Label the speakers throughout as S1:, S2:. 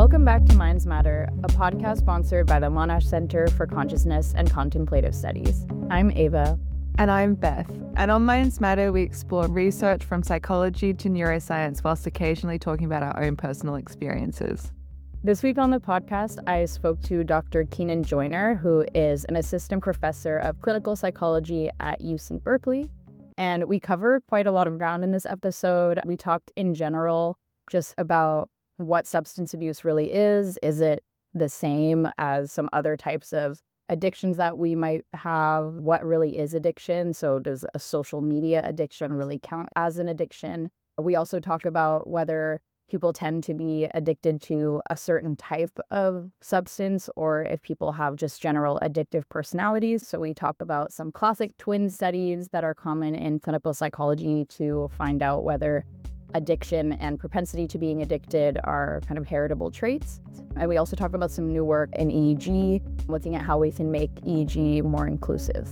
S1: Welcome back to Minds Matter, a podcast sponsored by the Monash Center for Consciousness and Contemplative Studies. I'm Ava.
S2: And I'm Beth. And on Minds Matter, we explore research from psychology to neuroscience whilst occasionally talking about our own personal experiences.
S1: This week on the podcast, I spoke to Dr. Keenan Joyner, who is an assistant professor of clinical psychology at UC Berkeley. And we covered quite a lot of ground in this episode. We talked in general just about what substance abuse really is. Is it the same as some other types of addictions that we might have? What really is addiction? So does a social media addiction really count as an addiction? We also talk about whether people tend to be addicted to a certain type of substance or if people have just general addictive personalities. So we talk about some classic twin studies that are common in clinical psychology to find out whether addiction and propensity to being addicted are kind of heritable traits. And we also talk about some new work in EEG, looking at how we can make EEG more inclusive.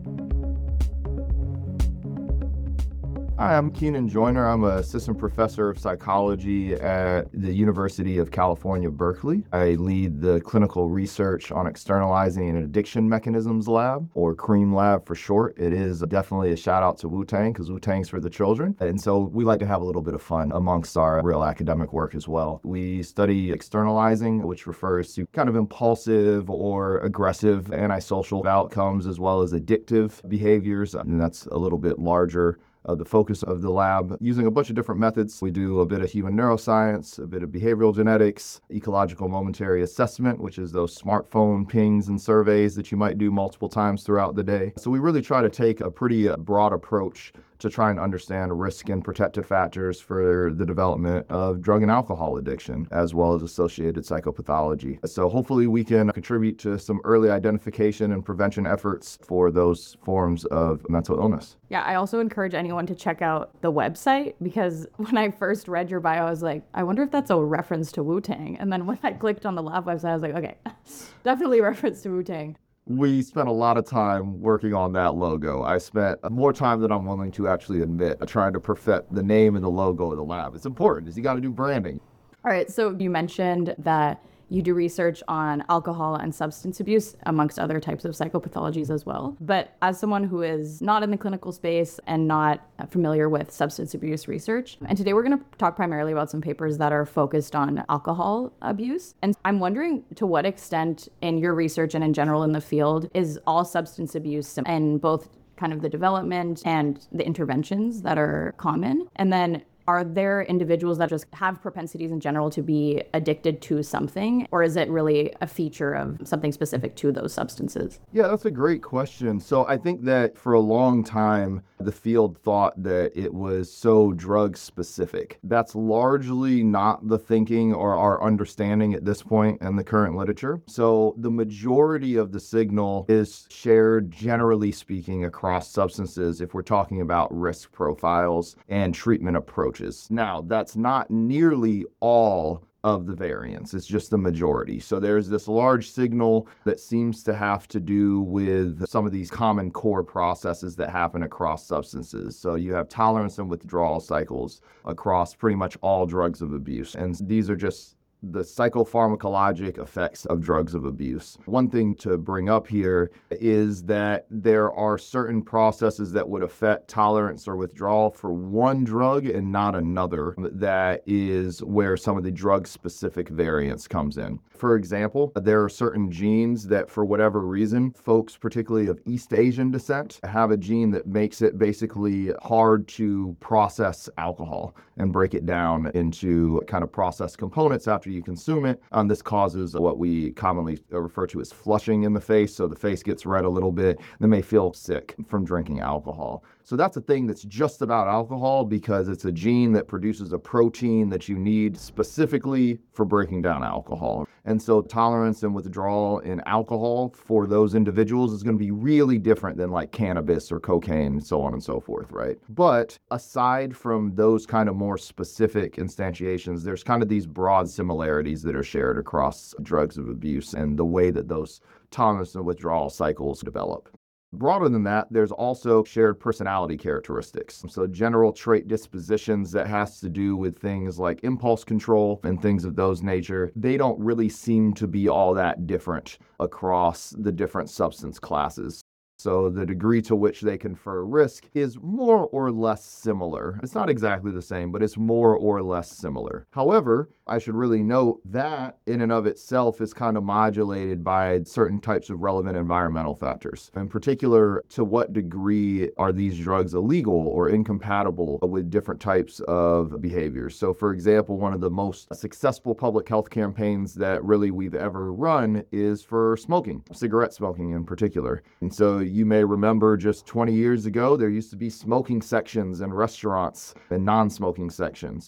S3: Hi, I'm Keenan Joyner. I'm an assistant professor of psychology at the University of California, Berkeley. I lead the clinical research on externalizing an addiction mechanisms lab, or CREAM lab for short. It is definitely a shout out to Wu-Tang, because Wu-Tang's for the children. And so we like to have a little bit of fun amongst our real academic work as well. We study externalizing, which refers to kind of impulsive or aggressive antisocial outcomes, as well as addictive behaviors. And that's a little bit larger the focus of the lab, using a bunch of different methods. We do a bit of human neuroscience, a bit of behavioral genetics, ecological momentary assessment, which is those smartphone pings and surveys that you might do multiple times throughout the day. So we really try to take a pretty broad approach to try and understand risk and protective factors for the development of drug and alcohol addiction, as well as associated psychopathology. So hopefully we can contribute to some early identification and prevention efforts for those forms of mental illness.
S1: Yeah, I also encourage anyone to check out the website, because when I first read your bio, I was like, I wonder if that's a reference to Wu-Tang. And then when I clicked on the lab website, I was like, okay, definitely reference to Wu-Tang.
S3: We spent a lot of time working on that logo. I spent more time than I'm willing to actually admit trying to perfect the name and the logo of the lab. It's important, because you got to do branding.
S1: All right, so you mentioned that you do research on alcohol and substance abuse, amongst other types of psychopathologies as well. But as someone who is not in the clinical space and not familiar with substance abuse research, and today we're going to talk primarily about some papers that are focused on alcohol abuse. And I'm wondering, to what extent in your research and in general in the field is all substance abuse, and both kind of the development and the interventions that are common? And then are there individuals that just have propensities in general to be addicted to something, or is it really a feature of something specific to those substances?
S3: Yeah, that's a great question. So I think that for a long time, the field thought that it was so drug specific. That's largely not the thinking or our understanding at this point in the current literature. So the majority of the signal is shared, generally speaking, across substances if we're talking about risk profiles and treatment approaches. Now, that's not nearly all of the variants. It's just the majority. So there's this large signal that seems to have to do with some of these common core processes that happen across substances. So you have tolerance and withdrawal cycles across pretty much all drugs of abuse. And these are just the psychopharmacologic effects of drugs of abuse. One thing to bring up here is that there are certain processes that would affect tolerance or withdrawal for one drug and not another. That is where some of the drug-specific variance comes in. For example, there are certain genes that, for whatever reason, folks, particularly of East Asian descent, have a gene that makes it basically hard to process alcohol and break it down into kind of processed components after you consume it. This causes what we commonly refer to as flushing in the face. So the face gets red a little bit. They may feel sick from drinking alcohol. So that's a thing that's just about alcohol, because it's a gene that produces a protein that you need specifically for breaking down alcohol. And so tolerance and withdrawal in alcohol for those individuals is going to be really different than like cannabis or cocaine and so on and so forth, right? But aside from those kind of more specific instantiations, there's kind of these broad similarities that are shared across drugs of abuse and the way that those tolerance and withdrawal cycles develop. Broader than that, there's also shared personality characteristics. So general trait dispositions that has to do with things like impulse control and things of those nature. They don't really seem to be all that different across the different substance classes. So the degree to which they confer risk is more or less similar. It's not exactly the same, but it's more or less similar. However, I should really note that in and of itself is kind of modulated by certain types of relevant environmental factors. In particular, to what degree are these drugs illegal or incompatible with different types of behaviors? So for example, one of the most successful public health campaigns that really we've ever run is for smoking, cigarette smoking in particular. And so you may remember just 20 years ago, there used to be smoking sections in restaurants and non-smoking sections.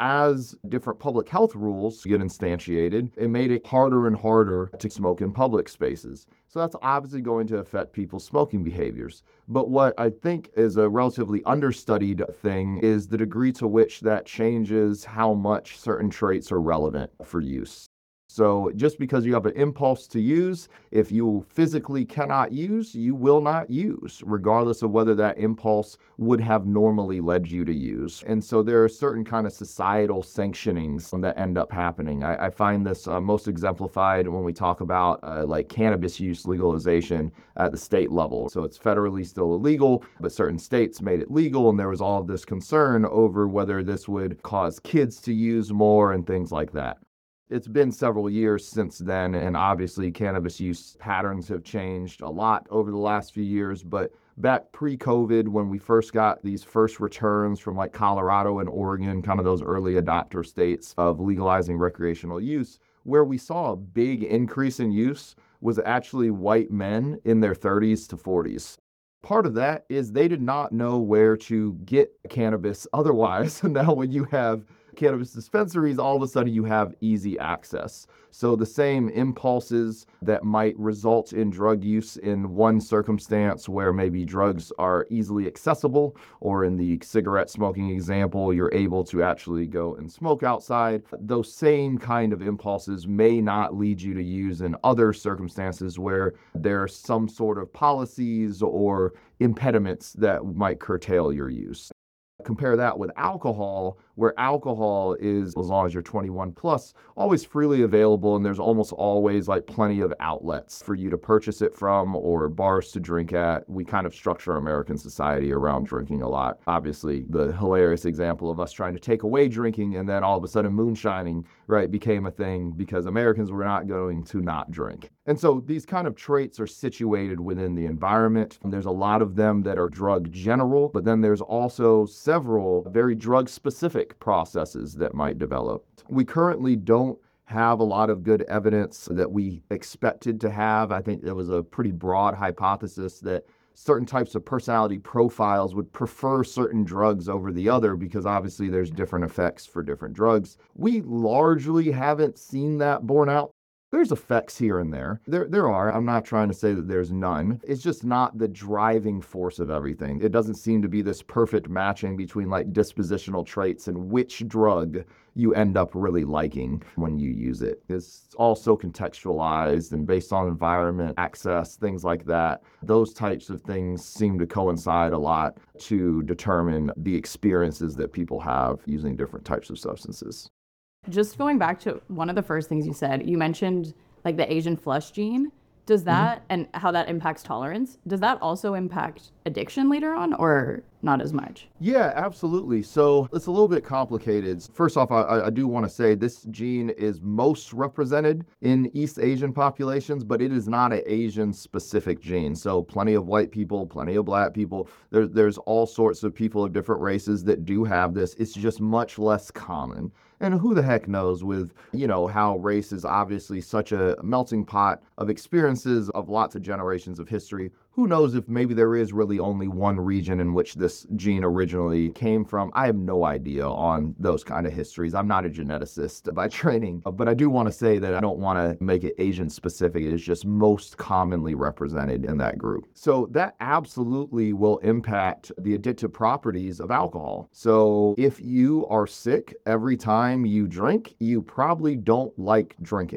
S3: As different public health rules get instantiated, it made it harder and harder to smoke in public spaces. So that's obviously going to affect people's smoking behaviors. But what I think is a relatively understudied thing is the degree to which that changes how much certain traits are relevant for use. So just because you have an impulse to use, if you physically cannot use, you will not use, regardless of whether that impulse would have normally led you to use. And so there are certain kind of societal sanctionings that end up happening. I find this most exemplified when we talk about like cannabis use legalization at the state level. So it's federally still illegal, but certain states made it legal, and there was all of this concern over whether this would cause kids to use more and things like that. It's been several years since then, and obviously cannabis use patterns have changed a lot over the last few years, but back pre-COVID, when we first got these first returns from like Colorado and Oregon, kind of those early adopter states of legalizing recreational use, where we saw a big increase in use was actually white men in their 30s to 40s. Part of that is they did not know where to get cannabis otherwise. Now when you have cannabis dispensaries, all of a sudden you have easy access. So the same impulses that might result in drug use in one circumstance where maybe drugs are easily accessible, or in the cigarette smoking example, you're able to actually go and smoke outside, those same kind of impulses may not lead you to use in other circumstances where there are some sort of policies or impediments that might curtail your use. Compare that with alcohol, where alcohol is, as long as you're 21 plus, always freely available, and there's almost always like plenty of outlets for you to purchase it from or bars to drink at. We kind of structure American society around drinking a lot. Obviously, the hilarious example of us trying to take away drinking and then all of a sudden moonshining, right, became a thing because Americans were not going to not drink. And so these kind of traits are situated within the environment. And there's a lot of them that are drug general, but then there's also several very drug specific processes that might develop. We currently don't have a lot of good evidence that we expected to have. I think there was a pretty broad hypothesis that certain types of personality profiles would prefer certain drugs over the other because obviously there's different effects for different drugs. We largely haven't seen that borne out. There's effects here and there. There are. I'm not trying to say that there's none. It's just not the driving force of everything. It doesn't seem to be this perfect matching between like dispositional traits and which drug you end up really liking when you use it. It's also contextualized and based on environment, access, things like that. Those types of things seem to coincide a lot to determine the experiences that people have using different types of substances.
S1: Just going back to one of the first things you said, you mentioned like the Asian flush gene. Does that, and how that impacts tolerance, does that also impact addiction later on or not as much?
S3: Yeah, absolutely. So it's a little bit complicated. First off, I do want to say this gene is most represented in East Asian populations, but it is not an Asian specific gene. So plenty of white people, plenty of black people, there's all sorts of people of different races that do have this. It's just much less common. And who the heck knows with, how race is obviously such a melting pot of experiences of lots of generations of history. Who knows if maybe there is really only one region in which this gene originally came from. I have no idea on those kind of histories. I'm not a geneticist by training, but I do want to say that I don't want to make it Asian specific. It is just most commonly represented in that group. So that absolutely will impact the addictive properties of alcohol. So if you are sick every time you drink, you probably don't like drinking.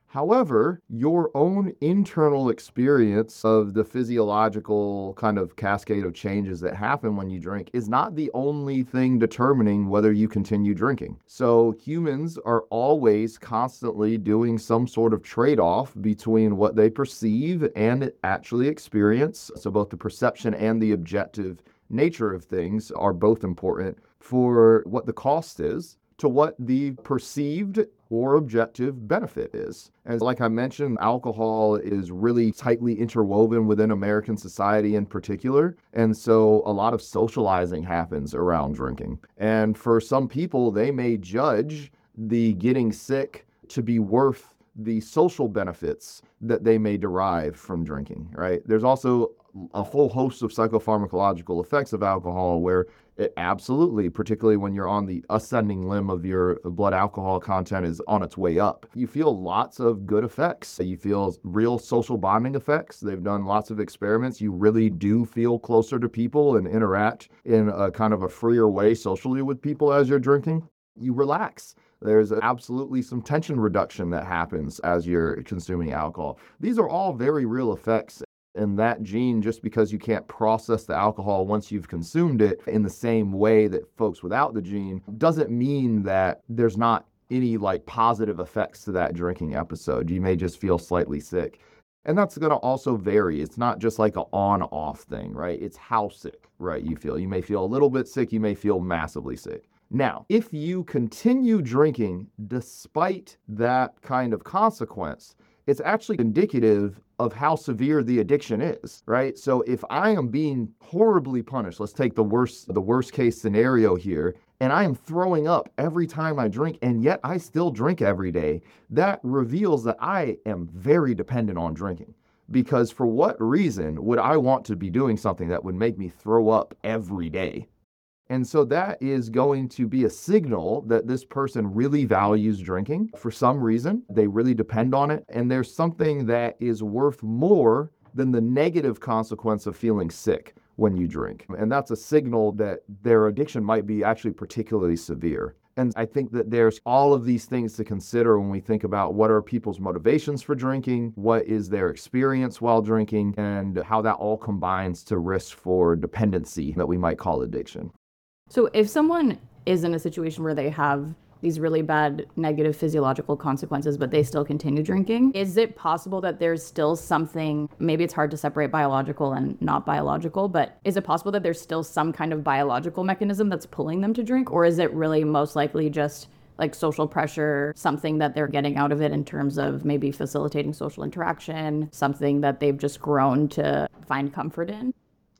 S3: However, your own internal experience of the physiological kind of cascade of changes that happen when you drink is not the only thing determining whether you continue drinking. So humans are always constantly doing some sort of trade-off between what they perceive and actually experience. So both the perception and the objective nature of things are both important for what the cost is to what the perceived or objective benefit is. And like I mentioned, alcohol is really tightly interwoven within American society in particular. And so a lot of socializing happens around drinking. And for some people, they may judge the getting sick to be worth the social benefits that they may derive from drinking, right? There's also a full host of psychopharmacological effects of alcohol where it absolutely, particularly when you're on the ascending limb of your blood alcohol content is on its way up. You feel lots of good effects. You feel real social bonding effects. They've done lots of experiments. You really do feel closer to people and interact in a kind of a freer way socially with people as you're drinking. You relax. There's absolutely some tension reduction that happens as you're consuming alcohol. These are all very real effects. And that gene, just because you can't process the alcohol once you've consumed it in the same way that folks without the gene, doesn't mean that there's not any like positive effects to that drinking episode. You may just feel slightly sick. And that's going to also vary. It's not just like an on-off thing, right? It's how sick, right, you feel. You may feel a little bit sick. You may feel massively sick. Now, if you continue drinking despite that kind of consequence, it's actually indicative of how severe the addiction is, right? So if I am being horribly punished, let's take the worst case scenario here, and I am throwing up every time I drink, and yet I still drink every day, that reveals that I am very dependent on drinking. Because for what reason would I want to be doing something that would make me throw up every day? And so that is going to be a signal that this person really values drinking for some reason. They really depend on it. And there's something that is worth more than the negative consequence of feeling sick when you drink. And that's a signal that their addiction might be actually particularly severe. And I think that there's all of these things to consider when we think about what are people's motivations for drinking, what is their experience while drinking, and how that all combines to risk for dependency that we might call addiction.
S1: So if someone is in a situation where they have these really bad negative physiological consequences, but they still continue drinking, is it possible that there's still something, maybe it's hard to separate biological and not biological, but is it possible that there's still some kind of biological mechanism that's pulling them to drink? Or is it really most likely just like social pressure, something that they're getting out of it in terms of maybe facilitating social interaction, something that they've just grown to find comfort in?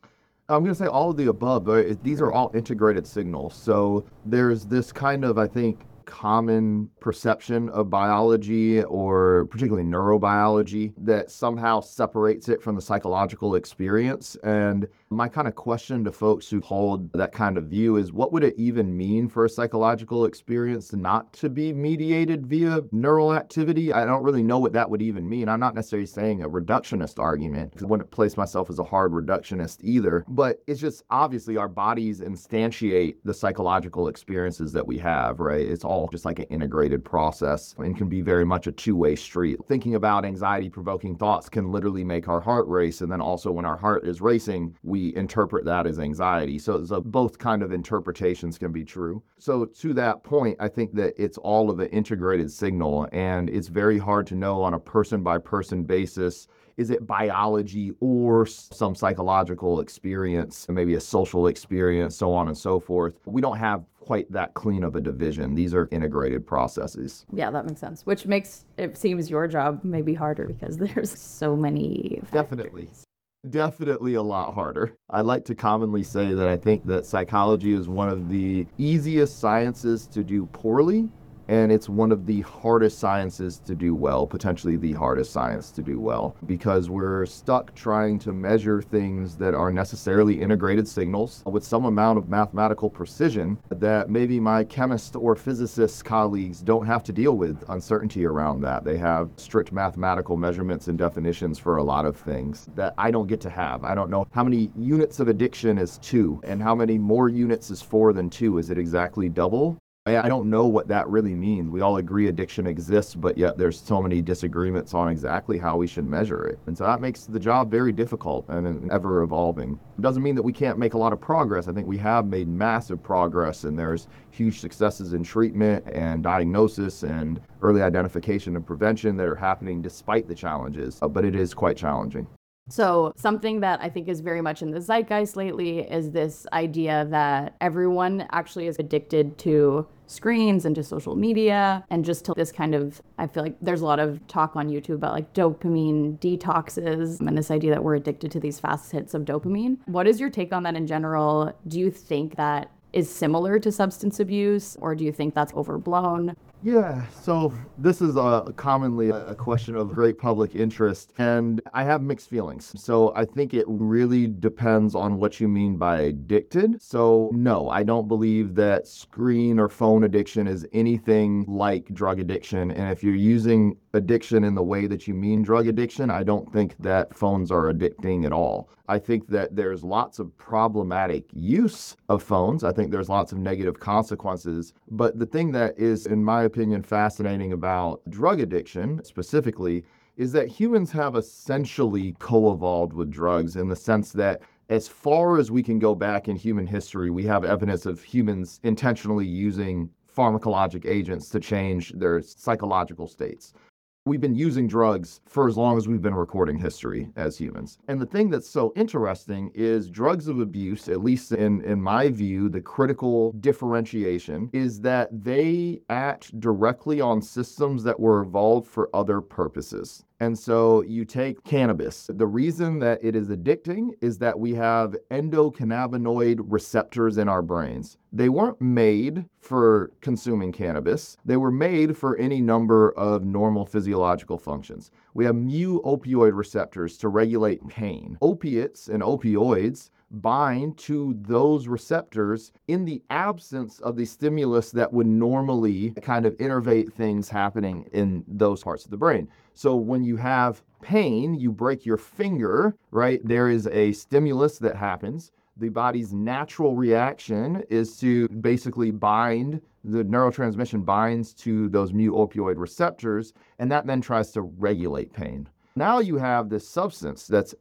S3: I'm going to say all of the above, but these are all integrated signals. So there's this kind of, I think, common perception of biology, or particularly neurobiology, that somehow separates it from the psychological experience. And my kind of question to folks who hold that kind of view is, what would it even mean for a psychological experience not to be mediated via neural activity? I don't really know what that would even mean. I'm not necessarily saying a reductionist argument, because I wouldn't place myself as a hard reductionist either. But it's just obviously our bodies instantiate the psychological experiences that we have, right? It's all just like an integrated process and can be very much a two-way street. Thinking about anxiety-provoking thoughts can literally make our heart race, and then also when our heart is racing, we interpret that as anxiety. So both kind of interpretations can be true. So to that point, I think that it's all of an integrated signal, and it's very hard to know on a person-by-person basis, is it biology or some psychological experience, maybe a social experience, so on and so forth. We don't have quite that clean of a division. These are integrated processes.
S1: Yeah, that makes sense. Which makes it seems your job maybe harder because there's so many factors.
S3: Definitely a lot harder. I like to commonly say that I think that psychology is one of the easiest sciences to do poorly, and it's one of the hardest sciences to do well, potentially the hardest science to do well, because we're stuck trying to measure things that are necessarily integrated signals with some amount of mathematical precision that maybe my chemist or physicist colleagues don't have to deal with uncertainty around that. They have strict mathematical measurements and definitions for a lot of things that I don't get to have. I don't know how many units of addiction is 2 and how many more units is 4 than 2. Is it exactly double? I don't know what that really means. We all agree addiction exists, but yet there's so many disagreements on exactly how we should measure it. And so that makes the job very difficult and ever evolving. It doesn't mean that we can't make a lot of progress. I think we have made massive progress, and there's huge successes in treatment and diagnosis and early identification and prevention that are happening despite the challenges, but it is quite challenging.
S1: So something that I think is very much in the zeitgeist lately is this idea that everyone actually is addicted to screens and to social media and just to this kind of, I feel like there's a lot of talk on YouTube about like dopamine detoxes and this idea that we're addicted to these fast hits of dopamine. What is your take on that in general? Do you think that is similar to substance abuse, or do you think that's overblown?
S3: Yeah, so this is commonly a question of great public interest, and I have mixed feelings. So I think it really depends on what you mean by addicted. So no, I don't believe that screen or phone addiction is anything like drug addiction. And if you're using addiction in the way that you mean drug addiction, I don't think that phones are addicting at all. I think that there's lots of problematic use of phones. I think there's lots of negative consequences. But the thing that is, in my opinion, fascinating about drug addiction specifically is that humans have essentially co-evolved with drugs in the sense that as far as we can go back in human history, we have evidence of humans intentionally using pharmacologic agents to change their psychological states. We've been using drugs for as long as we've been recording history as humans. And the thing that's so interesting is drugs of abuse, at least in my view, the critical differentiation is that they act directly on systems that were evolved for other purposes. And so you take cannabis. The reason that it is addicting is that we have endocannabinoid receptors in our brains. They weren't made for consuming cannabis. They were made for any number of normal physiological functions. We have mu-opioid receptors to regulate pain. Opiates and opioids bind to those receptors in the absence of the stimulus that would normally kind of innervate things happening in those parts of the brain. So when you have pain, you break your finger, right? There is a stimulus that happens. The body's natural reaction is to basically bind, the neurotransmission binds to those mu-opioid receptors, and that then tries to regulate pain. Now you have this substance that's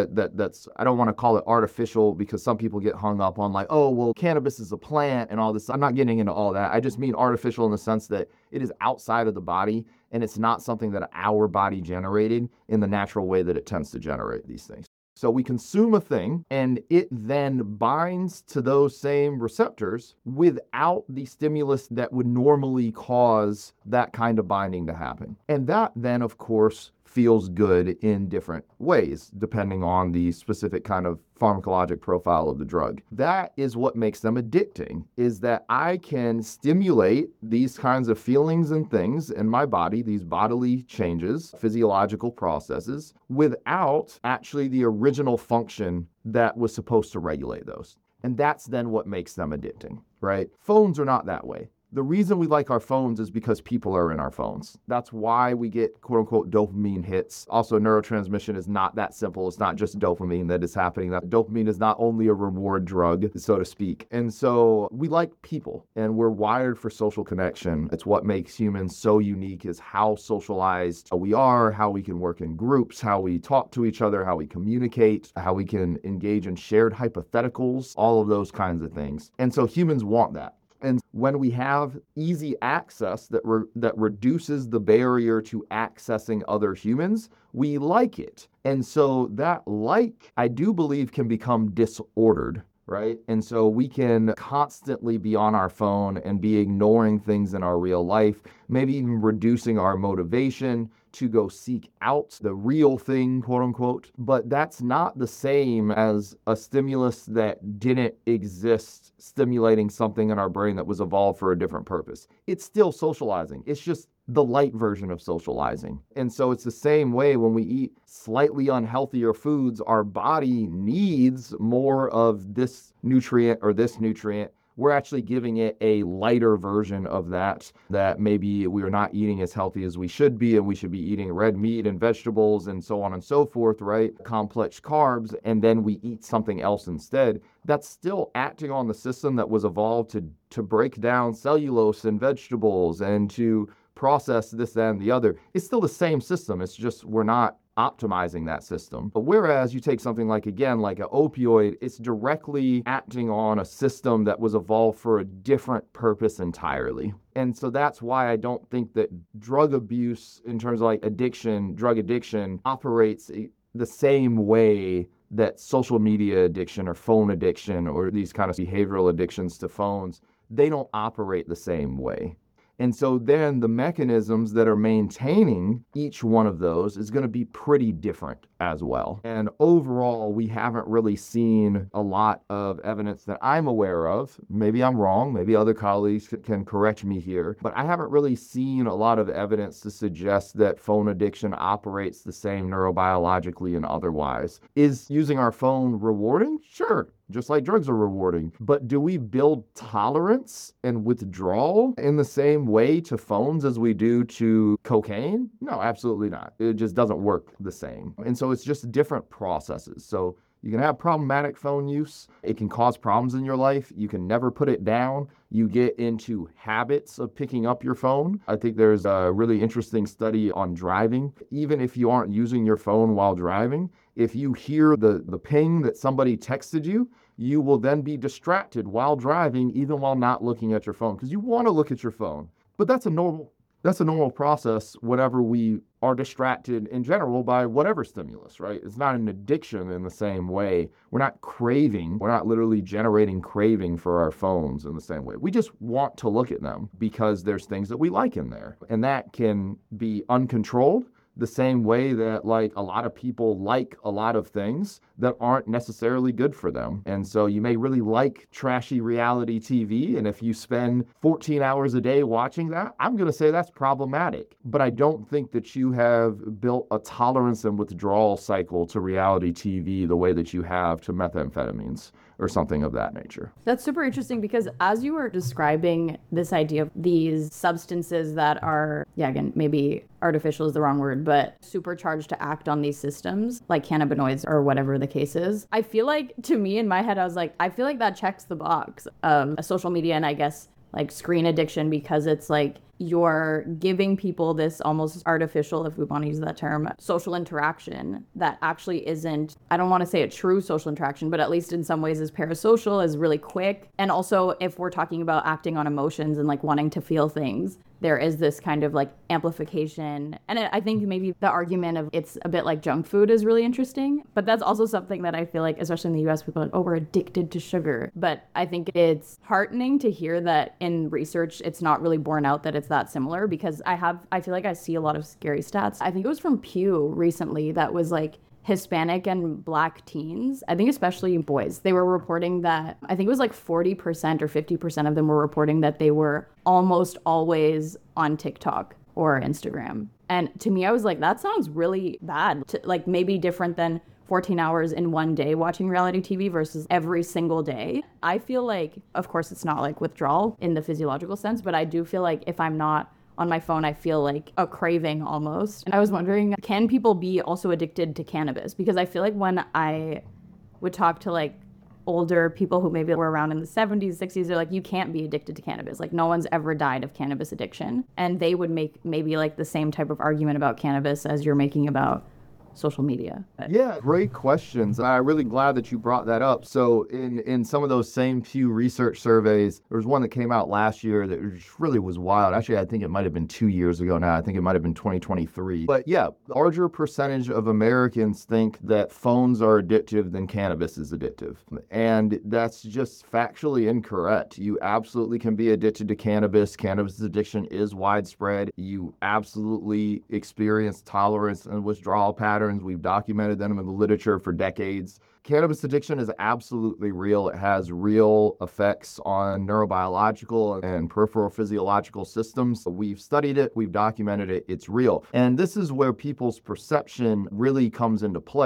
S3: I don't want to call it artificial because some people get hung up on like, oh, well, cannabis is a plant and all this. I'm not getting into all that. I just mean artificial in the sense that it is outside of the body and it's not something that our body generated in the natural way that it tends to generate these things. So we consume a thing and it then binds to those same receptors without the stimulus that would normally cause that kind of binding to happen. And that then, of course, feels good in different ways, depending on the specific kind of pharmacologic profile of the drug. That is what makes them addicting, is that I can stimulate these kinds of feelings and things in my body, these bodily changes, physiological processes, without actually the original function that was supposed to regulate those. And that's then what makes them addicting, right? Phones are not that way. The reason we like our phones is because people are in our phones. That's why we get quote unquote dopamine hits. Also, neurotransmission is not that simple. It's not just dopamine that is happening. That dopamine is not only a reward drug, so to speak. And so we like people and we're wired for social connection. It's what makes humans so unique is how socialized we are, how we can work in groups, how we talk to each other, how we communicate, how we can engage in shared hypotheticals, all of those kinds of things. And so humans want that. And when we have easy access that reduces the barrier to accessing other humans, we like it. And so that I do believe can become disordered, right? And so we can constantly be on our phone and be ignoring things in our real life, maybe even reducing our motivation to go seek out the real thing, quote unquote. But that's not the same as a stimulus that didn't exist, stimulating something in our brain that was evolved for a different purpose. It's still socializing. It's just the light version of socializing. And so it's the same way when we eat slightly unhealthier foods, our body needs more of this nutrient or this nutrient we're actually giving it a lighter version of that maybe we are not eating as healthy as we should be, and we should be eating red meat and vegetables and so on and so forth, right? Complex carbs, and then we eat something else instead. That's still acting on the system that was evolved to break down cellulose in vegetables and to process this, that, and the other. It's still the same system. It's just we're not optimizing that system. But whereas you take something like, again, like an opioid, it's directly acting on a system that was evolved for a different purpose entirely. And so that's why I don't think that drug abuse, in terms of like addiction, drug addiction, operates the same way that social media addiction or phone addiction or these kind of behavioral addictions to phones, they don't operate the same way. And so then the mechanisms that are maintaining each one of those is going to be pretty different as well. And overall, we haven't really seen a lot of evidence that I'm aware of. Maybe I'm wrong. Maybe other colleagues can correct me here. But I haven't really seen a lot of evidence to suggest that phone addiction operates the same neurobiologically and otherwise. Is using our phone rewarding? Sure. Just like drugs are rewarding. But do we build tolerance and withdrawal in the same way to phones as we do to cocaine? No, absolutely not. It just doesn't work the same. And so it's just different processes. So you can have problematic phone use. It can cause problems in your life. You can never put it down. You get into habits of picking up your phone. I think there's a really interesting study on driving. Even if you aren't using your phone while driving, if you hear the ping that somebody texted you, you will then be distracted while driving, even while not looking at your phone, because you want to look at your phone. But that's a normal process whenever we are distracted in general by whatever stimulus, right? It's not an addiction in the same way. We're not literally generating craving for our phones in the same way. We just want to look at them because there's things that we like in there. And that can be uncontrolled, the same way that like a lot of people like a lot of things that aren't necessarily good for them. And so you may really like trashy reality TV, and if you spend 14 hours a day watching that, I'm going to say that's problematic. But I don't think that you have built a tolerance and withdrawal cycle to reality TV the way that you have to methamphetamines or something of that nature.
S1: That's super interesting because as you were describing this idea of these substances that are, again, maybe artificial is the wrong word, but supercharged to act on these systems, like cannabinoids or whatever the case is, I feel like, to me in my head, I was like, I feel like that checks the box of social media and I guess like screen addiction, because it's like you're giving people this almost artificial, if we want to use that term, social interaction that actually isn't, I don't want to say a true social interaction, but at least in some ways is parasocial, is really quick. And also if we're talking about acting on emotions and like wanting to feel things, there is this kind of like amplification. And I think maybe the argument of it's a bit like junk food is really interesting, but that's also something that I feel like, especially in the US, people are like, oh, we're addicted to sugar. But I think it's heartening to hear that in research, it's not really borne out that it's that similar, because I feel like I see a lot of scary stats. I think it was from Pew recently that was like Hispanic and Black teens, I think especially boys, they were reporting that, I think it was like 40% or 50% of them were reporting that they were almost always on TikTok or Instagram. And to me, I was like, that sounds really bad. Like maybe different than 14 hours in one day watching reality TV versus every single day. I feel like, of course, it's not like withdrawal in the physiological sense, but I do feel like if I'm not on my phone, I feel like a craving almost. And I was wondering, can people be also addicted to cannabis? Because I feel like when I would talk to like older people who maybe were around in the 70s, 60s, they're like, you can't be addicted to cannabis. Like no one's ever died of cannabis addiction. And they would make maybe like the same type of argument about cannabis as you're making about social media.
S3: Yeah, great questions. I'm really glad that you brought that up. So in some of those same Pew Research surveys, there was one that came out last year that really was wild. Actually, I think it might have been 2 years ago now. I think it might have been 2023. But yeah, larger percentage of Americans think that phones are addictive than cannabis is addictive. And that's just factually incorrect. You absolutely can be addicted to cannabis. Cannabis addiction is widespread. You absolutely experience tolerance and withdrawal patterns. We've documented them in the literature for decades. Cannabis addiction is absolutely real. It has real effects on neurobiological and peripheral physiological systems. We've studied it. We've documented it. It's real. And this is where people's perception really comes into play.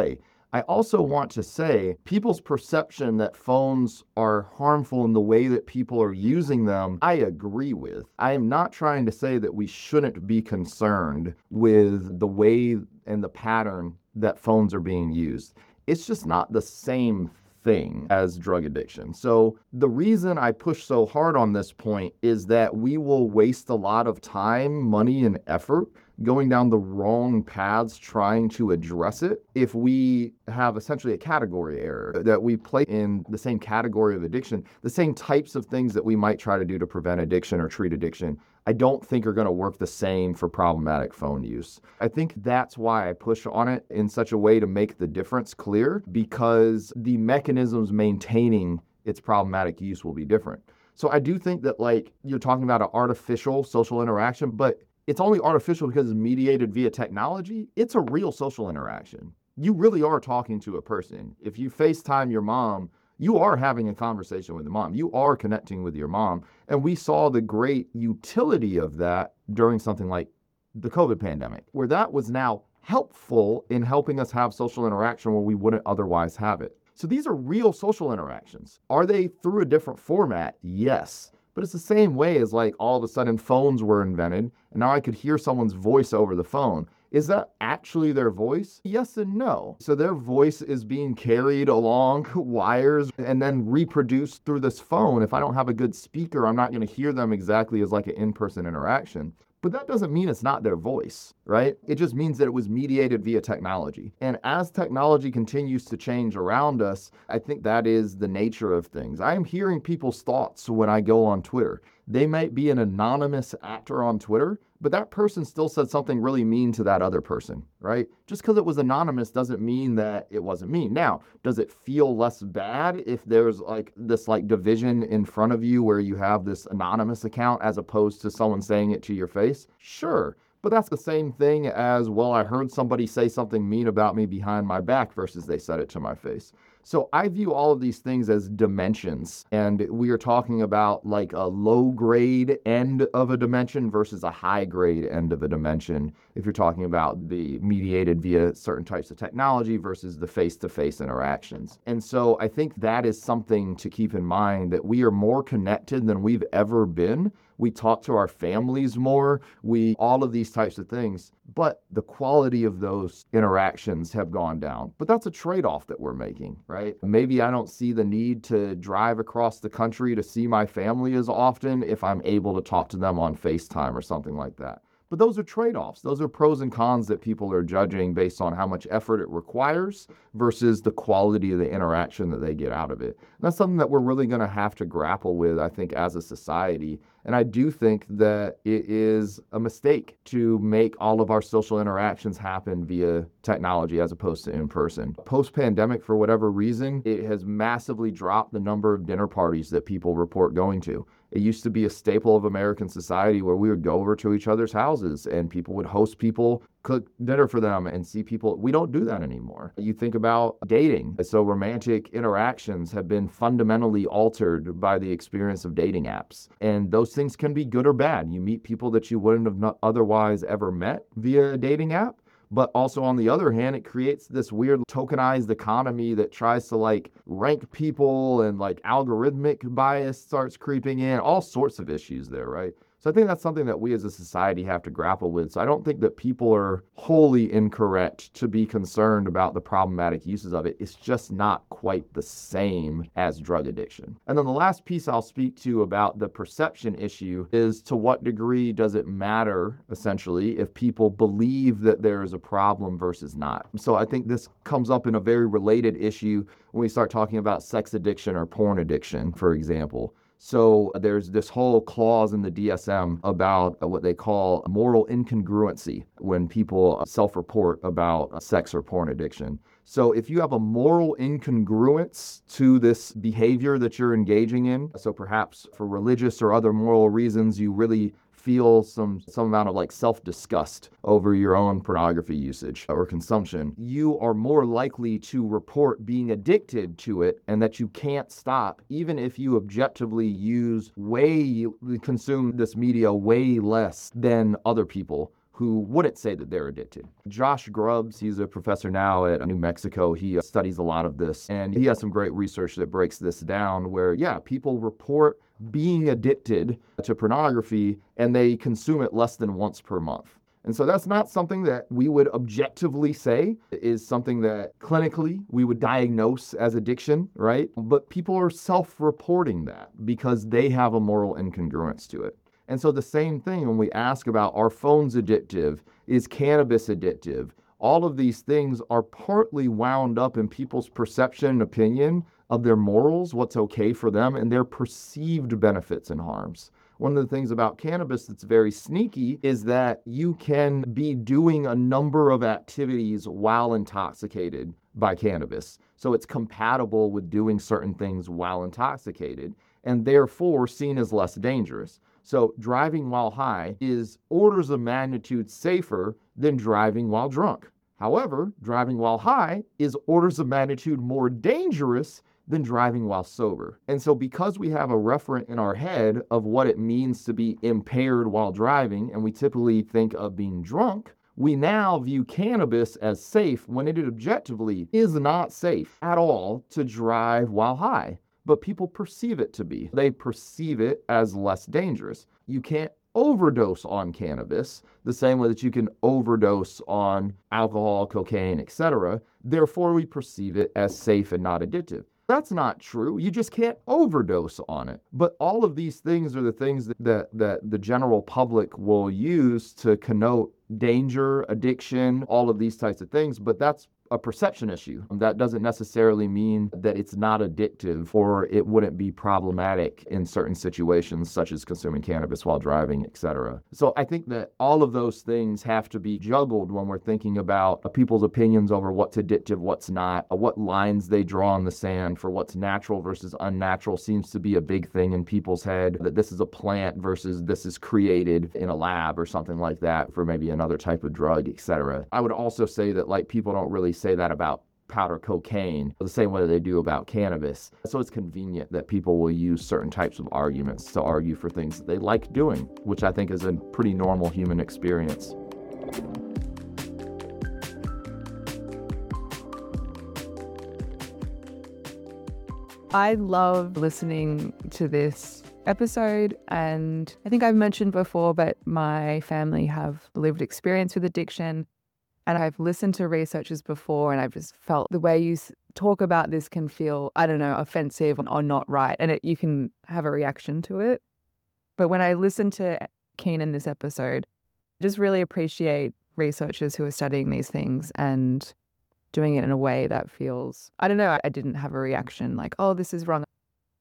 S3: I also want to say people's perception that phones are harmful in the way that people are using them, I agree with. I am not trying to say that we shouldn't be concerned with the way and the pattern that phones are being used. It's just not the same thing as drug addiction. So the reason I push so hard on this point is that we will waste a lot of time, money, and effort going down the wrong paths trying to address it if we have essentially a category error, that we play in the same category of addiction, the same types of things that we might try to do to prevent addiction or treat addiction, I don't think are going to work the same for problematic phone use. I think that's why I push on it in such a way to make the difference clear, because the mechanisms maintaining its problematic use will be different. So I do think that, like, you're talking about an artificial social interaction, but it's only artificial because it's mediated via technology. It's a real social interaction. You really are talking to a person. If you FaceTime your mom, you are having a conversation with the mom. You are connecting with your mom. And we saw the great utility of that during something like the COVID pandemic, where that was now helpful in helping us have social interaction where we wouldn't otherwise have it. So these are real social interactions. Are they through a different format? Yes. But it's the same way as, like, all of a sudden phones were invented and now I could hear someone's voice over the phone. Is that actually their voice? Yes and no. So their voice is being carried along wires and then reproduced through this phone. If I don't have a good speaker, I'm not going to hear them exactly as like an in-person interaction. But that doesn't mean it's not their voice, right? It just means that it was mediated via technology. And as technology continues to change around us, I think that is the nature of things. I am hearing people's thoughts when I go on Twitter. They might be an anonymous actor on Twitter, but that person still said something really mean to that other person, right? Just because it was anonymous doesn't mean that it wasn't mean. Now, does it feel less bad if there's like this like division in front of you where you have this anonymous account as opposed to someone saying it to your face? Sure. But that's the same thing as, well, I heard somebody say something mean about me behind my back versus they said it to my face. So I view all of these things as dimensions, and we are talking about like a low grade end of a dimension versus a high grade end of a dimension if you're talking about the mediated via certain types of technology versus the face-to-face interactions. And so I think that is something to keep in mind, that we are more connected than we've ever been. We talk to our families more, all of these types of things, but the quality of those interactions have gone down. But that's a trade-off that we're making, right? Maybe I don't see the need to drive across the country to see my family as often if I'm able to talk to them on FaceTime or something like that. But those are trade-offs. Those are pros and cons that people are judging based on how much effort it requires versus the quality of the interaction that they get out of it. And that's something that we're really going to have to grapple with, I think, as a society. And I do think that it is a mistake to make all of our social interactions happen via technology as opposed to in person. Post-pandemic, for whatever reason, it has massively dropped the number of dinner parties that people report going to. It used to be a staple of American society where we would go over to each other's houses and people would host people, cook dinner for them, and see people. We don't do that anymore. You think about dating. So romantic interactions have been fundamentally altered by the experience of dating apps. And those things can be good or bad. You meet people that you wouldn't have otherwise ever met via a dating app. But also, on the other hand, it creates this weird tokenized economy that tries to like rank people, and like algorithmic bias starts creeping in, all sorts of issues there, right? So I think that's something that we as a society have to grapple with. So I don't think that people are wholly incorrect to be concerned about the problematic uses of it. It's just not quite the same as drug addiction. And then the last piece I'll speak to about the perception issue is, to what degree does it matter, essentially, if people believe that there is a problem versus not? So I think this comes up in a very related issue when we start talking about sex addiction or porn addiction, for example. So there's this whole clause in the DSM about what they call moral incongruency when people self-report about sex or porn addiction. So if you have a moral incongruence to this behavior that you're engaging in, so perhaps for religious or other moral reasons, you really feel some amount of like self-disgust over your own pornography usage or consumption, you are more likely to report being addicted to it and that you can't stop, even if you objectively consume this media way less than other people who wouldn't say that they're addicted. Josh Grubbs, he's a professor now at New Mexico. He studies a lot of this, and he has some great research that breaks this down where, yeah, people report being addicted to pornography and they consume it less than once per month. And so that's not something that we would objectively say is something that clinically we would diagnose as addiction, right? But people are self-reporting that because they have a moral incongruence to it. And so the same thing when we ask about, are phones addictive? Is cannabis addictive? All of these things are partly wound up in people's perception and opinion of their morals, what's okay for them, and their perceived benefits and harms. One of the things about cannabis that's very sneaky is that you can be doing a number of activities while intoxicated by cannabis. So it's compatible with doing certain things while intoxicated and therefore seen as less dangerous. So driving while high is orders of magnitude safer than driving while drunk. However, driving while high is orders of magnitude more dangerous than driving while sober. And so because we have a referent in our head of what it means to be impaired while driving, and we typically think of being drunk, we now view cannabis as safe when it objectively is not safe at all to drive while high. But people perceive it to be. They perceive it as less dangerous. You can't overdose on cannabis the same way that you can overdose on alcohol, cocaine, etc. Therefore, we perceive it as safe and not addictive. That's not true. You just can't overdose on it. But all of these things are the things that the general public will use to connote danger, addiction, all of these types of things. But that's a perception issue. That doesn't necessarily mean that it's not addictive or it wouldn't be problematic in certain situations, such as consuming cannabis while driving, etc. So I think that all of those things have to be juggled when we're thinking about people's opinions over what's addictive, what's not, what lines they draw in the sand for what's natural versus unnatural seems to be a big thing in people's head, that this is a plant versus this is created in a lab or something like that for maybe another type of drug, etc. I would also say that people don't really say that about powder cocaine the same way they do about cannabis. So it's convenient that people will use certain types of arguments to argue for things that they like doing, which I think is a pretty normal human experience.
S2: I love listening to this episode, and I think I've mentioned before, but my family have lived experience with addiction. And I've listened to researchers before, and I've just felt the way you talk about this can feel, I don't know, offensive or not right. And you can have a reaction to it. But when I listen to Keenan this episode, I just really appreciate researchers who are studying these things and doing it in a way that feels, I don't know, I didn't have a reaction like, oh, this is wrong.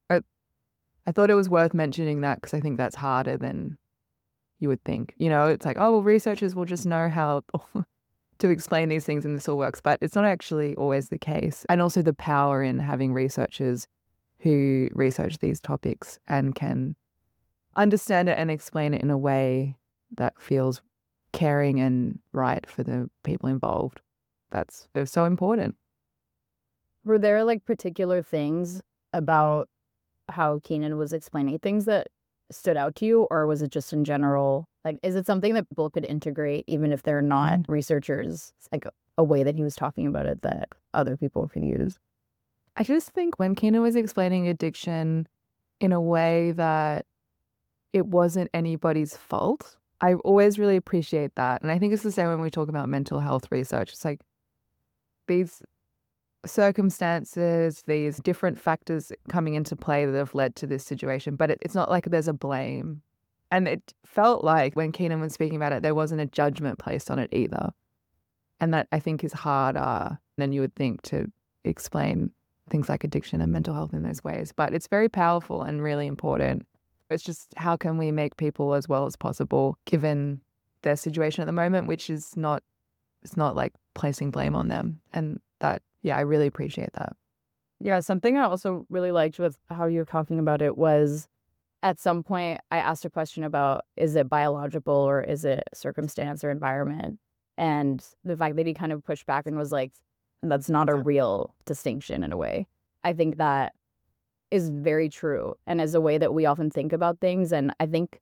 S2: I thought it was worth mentioning that because I think that's harder than you would think. You know, it's like, oh, well, researchers will just know how to explain these things and this all works, but it's not actually always the case. And also the power in having researchers who research these topics and can understand it and explain it in a way that feels caring and right for the people involved. That's so important.
S1: Were there particular things about how Keenan was explaining things that stood out to you, or was it just in general? Is it something that people could integrate even if they're not researchers? A way that he was talking about it that other people could use?
S2: I just think when Keenan was explaining addiction in a way that it wasn't anybody's fault, I always really appreciate that. And I think it's the same when we talk about mental health research. It's these circumstances, these different factors coming into play that have led to this situation, but it's not like there's a blame. And it felt like when Keenan was speaking about it, there wasn't a judgment placed on it either. And that I think is harder than you would think to explain things like addiction and mental health in those ways. But it's very powerful and really important. It's just how can we make people as well as possible given their situation at the moment, which is not, it's not placing blame on them. And that, yeah, I really appreciate that.
S1: Yeah, something I also really liked with how you were talking about it was at some point I asked a question about, is it biological or is it circumstance or environment? And the fact that he kind of pushed back and was like, that's not a real distinction in a way. I think that is very true and is a way that we often think about things. And I think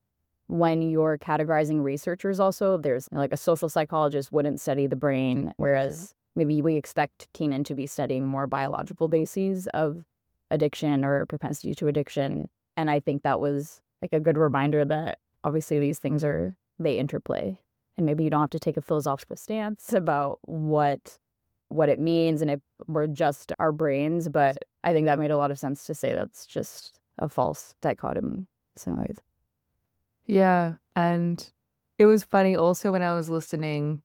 S1: when you're categorizing researchers also, there's like a social psychologist wouldn't study the brain, whereas maybe we expect Keenan to be studying more biological bases of addiction or propensity to addiction. And I think that was like a good reminder that obviously these things they interplay. And maybe you don't have to take a philosophical stance about what it means and if we're just our brains, but I think that made a lot of sense to say that's just a false dichotomy. So
S2: Yeah. And it was funny also when I was listening,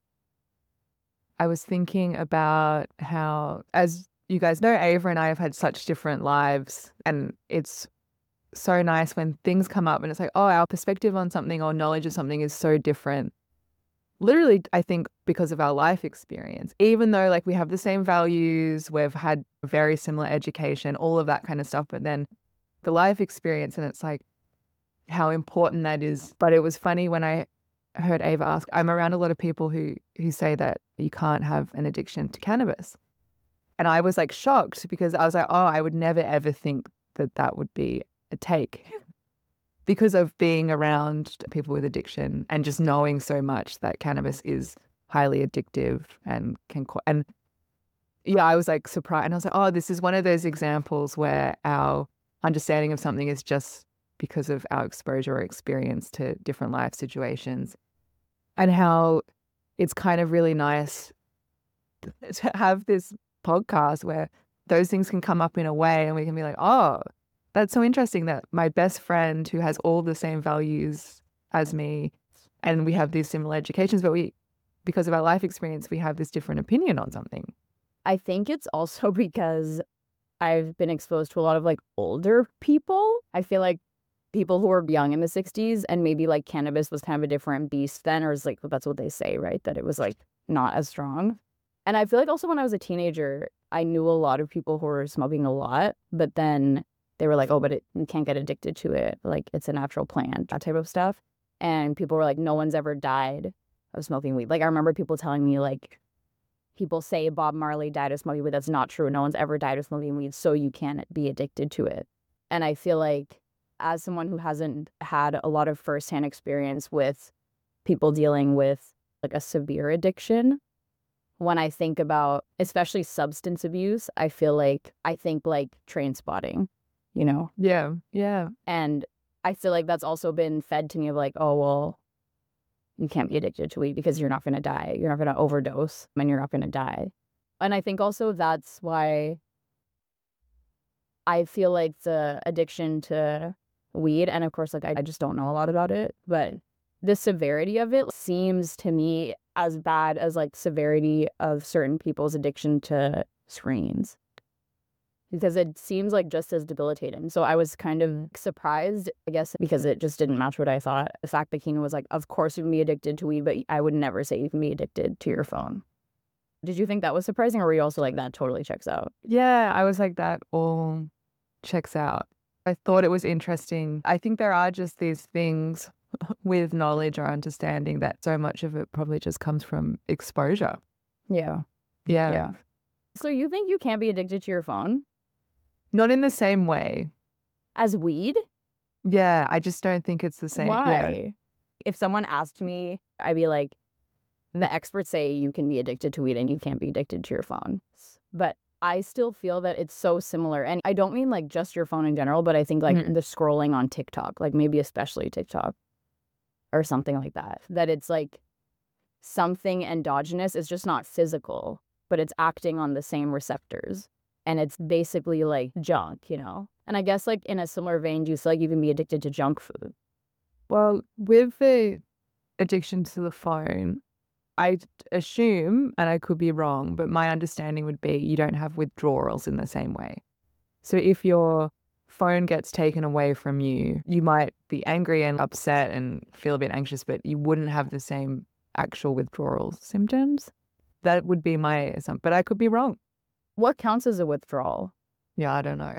S2: I was thinking about how, as you guys know, Ava and I have had such different lives, and it's so nice when things come up and it's like, oh, our perspective on something or knowledge of something is so different. Literally, I think because of our life experience, even though like we have the same values, we've had very similar education, all of that kind of stuff, but then the life experience, and it's like how important that is. But it was funny when I heard Ava ask, I'm around a lot of people who say that you can't have an addiction to cannabis. And I was like shocked because I was like, oh, I would never ever think that would be a take because of being around people with addiction and just knowing so much that cannabis is highly addictive and and yeah, I was like surprised. And I was like, oh, this is one of those examples where our understanding of something is just because of our exposure or experience to different life situations, and how it's kind of really nice to have this podcast where those things can come up in a way and we can be like, oh, that's so interesting that my best friend who has all the same values as me and we have these similar educations, but because of our life experience, we have this different opinion on something.
S1: I think it's also because I've been exposed to a lot of like older people. I feel like people who were young in the 60s and maybe like cannabis was kind of a different beast then, or is like, that's what they say, right? That it was like not as strong. And I feel like also when I was a teenager, I knew a lot of people who were smoking a lot, but then they were like, oh, but you can't get addicted to it. Like it's a natural plant, that type of stuff. And people were like, no one's ever died of smoking weed. Like I remember people telling me like, people say Bob Marley died of smoking weed. That's not true. No one's ever died of smoking weed, so you can't be addicted to it. And I feel like as someone who hasn't had a lot of firsthand experience with people dealing with like a severe addiction, when I think about especially substance abuse, I think like train spotting, you know?
S2: Yeah. Yeah.
S1: And I feel like that's also been fed to me of like, oh, well, you can't be addicted to weed because you're not going to die. You're not going to overdose and you're not going to die. And I think also that's why I feel like the addiction to weed, and of course, like I just don't know a lot about it, but the severity of it seems to me as bad as like severity of certain people's addiction to screens, because it seems like just as debilitating. So I was kind of surprised, I guess, because it just didn't match what I thought. The fact that Keenan was like, of course you can be addicted to weed, but I would never say you can be addicted to your phone. Did you think that was surprising, or were you also like, that totally checks out?
S2: Yeah, I was like, that all checks out. I thought it was interesting. I think there are just these things with knowledge or understanding that so much of it probably just comes from exposure.
S1: Yeah.
S2: Yeah.
S1: So you think you can't be addicted to your phone?
S2: Not in the same way.
S1: As weed?
S2: Yeah, I just don't think it's the same.
S1: Why?
S2: Yeah.
S1: If someone asked me, I'd be like, the experts say you can be addicted to weed and you can't be addicted to your phone. But I still feel that it's so similar. And I don't mean like just your phone in general, but I think like the scrolling on TikTok, like maybe especially TikTok or something like that, that it's like something endogenous. It's just not physical, but it's acting on the same receptors. And it's basically like junk, you know? And I guess like in a similar vein, do you feel like you can be addicted to junk food?
S2: Well, with the addiction to the phone, I assume, and I could be wrong, but my understanding would be you don't have withdrawals in the same way. So if your phone gets taken away from you, you might be angry and upset and feel a bit anxious, but you wouldn't have the same actual withdrawal symptoms. That would be my assumption, but I could be wrong.
S1: What counts as a withdrawal?
S2: Yeah, I don't know.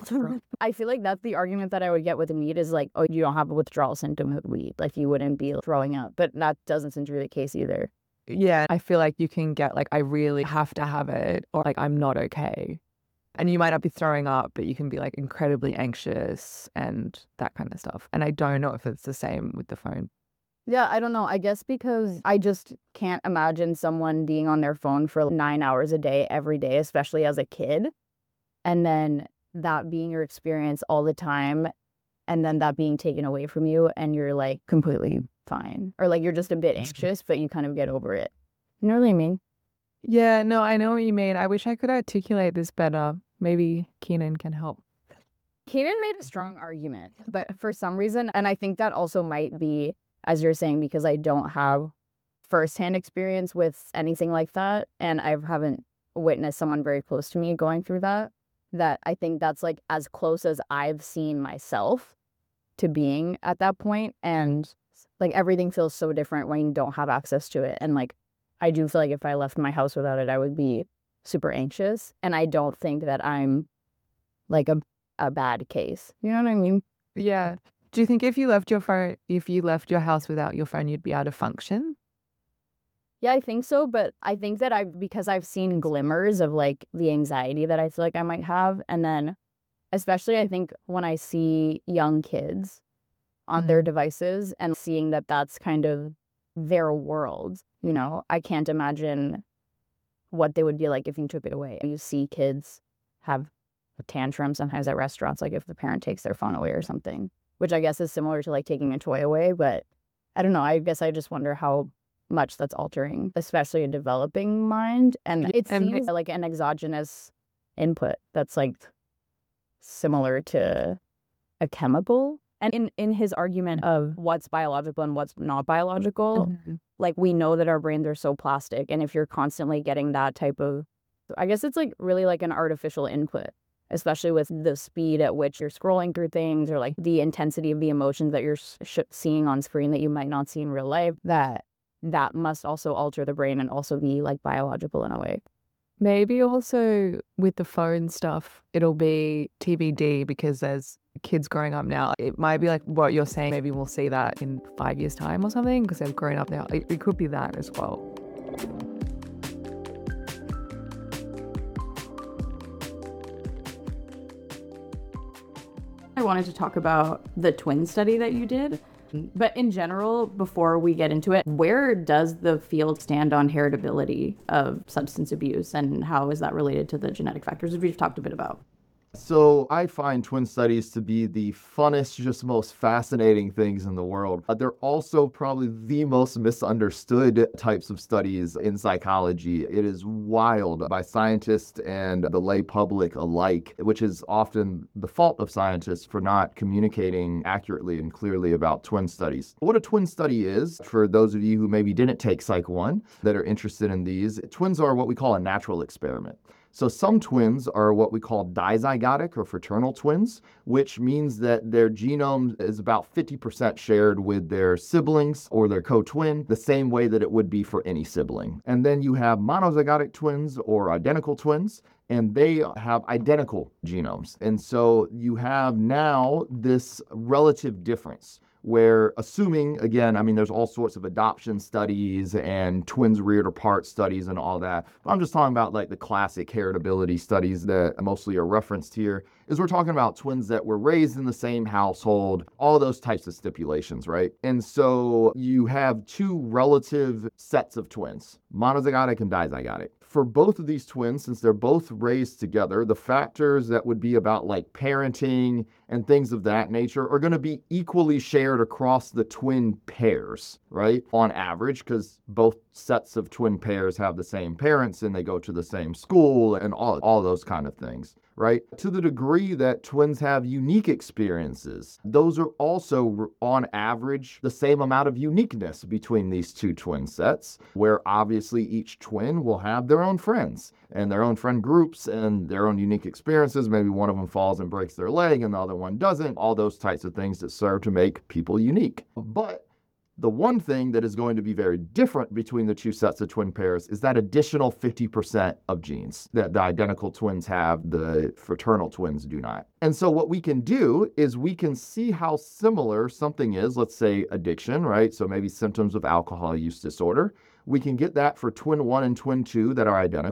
S1: I feel like that's the argument that I would get with weed is like, oh, you don't have a withdrawal symptom with weed. Like you wouldn't be throwing up, but that doesn't seem to be the case either.
S2: Yeah, I feel like you can get like, I really have to have it, or like I'm not okay. And you might not be throwing up, but you can be like incredibly anxious and that kind of stuff. And I don't know if it's the same with the phone.
S1: Yeah, I don't know. I guess because I just can't imagine someone being on their phone for 9 hours a day, every day, especially as a kid. And then that being your experience all the time. And then that being taken away from you and you're like completely fine. Or like you're just a bit anxious, but you kind of get over it. You know what I mean?
S2: Yeah, no, I know what you mean. I wish I could articulate this better. Maybe Keenan can help.
S1: Keenan made a strong argument, but for some reason, and I think that also might be, as you're saying, because I don't have firsthand experience with anything like that, and I haven't witnessed someone very close to me going through that, that I think that's like as close as I've seen myself to being at that point. And like everything feels so different when you don't have access to it. And like, I do feel like if I left my house without it, I would be super anxious. And I don't think that I'm like a bad case. You know what I mean?
S2: Yeah. Do you think if you left your house without your phone, you'd be able to function?
S1: Yeah, I think so. But I think that because I've seen glimmers of like the anxiety that I feel like I might have. And then especially I think when I see young kids on their devices and seeing that that's kind of their world, you know, I can't imagine what they would be like if you took it away. You see kids have a tantrum sometimes at restaurants, like if the parent takes their phone away or something, which I guess is similar to like taking a toy away. But I don't know. I guess I just wonder how much that's altering, especially a developing mind. And it seems like an exogenous input that's like similar to a chemical. And in his argument of what's biological and what's not biological, like we know that our brains are so plastic. And if you're constantly getting that type of, I guess it's like really like an artificial input, especially with the speed at which you're scrolling through things or like the intensity of the emotions that you're seeing on screen that you might not see in real life, that must also alter the brain and also be like biological in a way.
S2: Maybe also with the phone stuff, it'll be TBD because there's kids growing up now. It might be like what you're saying. Maybe we'll see that in 5 years' time or something because they've grown up now. It could be that as well.
S1: I wanted to talk about the twin study that you did. But in general, before we get into it, where does the field stand on heritability of substance abuse and how is that related to the genetic factors, which we've talked a bit about?
S3: So I find twin studies to be the funnest, just most fascinating things in the world. They're also probably the most misunderstood types of studies in psychology. It is wild by scientists and the lay public alike, which is often the fault of scientists for not communicating accurately and clearly about twin studies. What a twin study is, for those of you who maybe didn't take Psych 1 that are interested in these, twins are what we call a natural experiment. So some twins are what we call dizygotic or fraternal twins, which means that their genome is about 50% shared with their siblings or their co-twin, the same way that it would be for any sibling. And then you have monozygotic twins or identical twins, and they have identical genomes. And so you have now this relative difference where, assuming, again, I mean, there's all sorts of adoption studies and twins reared apart studies and all that. But I'm just talking about like the classic heritability studies that mostly are referenced here, is we're talking about twins that were raised in the same household, all those types of stipulations, right? And so you have two relative sets of twins, monozygotic and dizygotic. For both of these twins, since they're both raised together, the factors that would be about like parenting and things of that nature are going to be equally shared across the twin pairs, right? On average, because both sets of twin pairs have the same parents and they go to the same school and all those kind of things, right? To the degree that twins have unique experiences, those are also on average the same amount of uniqueness between these two twin sets, where obviously each twin will have their own friends and their own friend groups and their own unique experiences. Maybe one of them falls and breaks their leg and the other one doesn't. All those types of things that serve to make people unique. But the one thing that is going to be very different between the two sets of twin pairs is that additional 50% of genes that the identical twins have, the fraternal twins do not. And so what we can do is we can see how similar something is, let's say addiction, right? So maybe symptoms of alcohol use disorder. We can get that for twin 1 and twin 2 that are identical.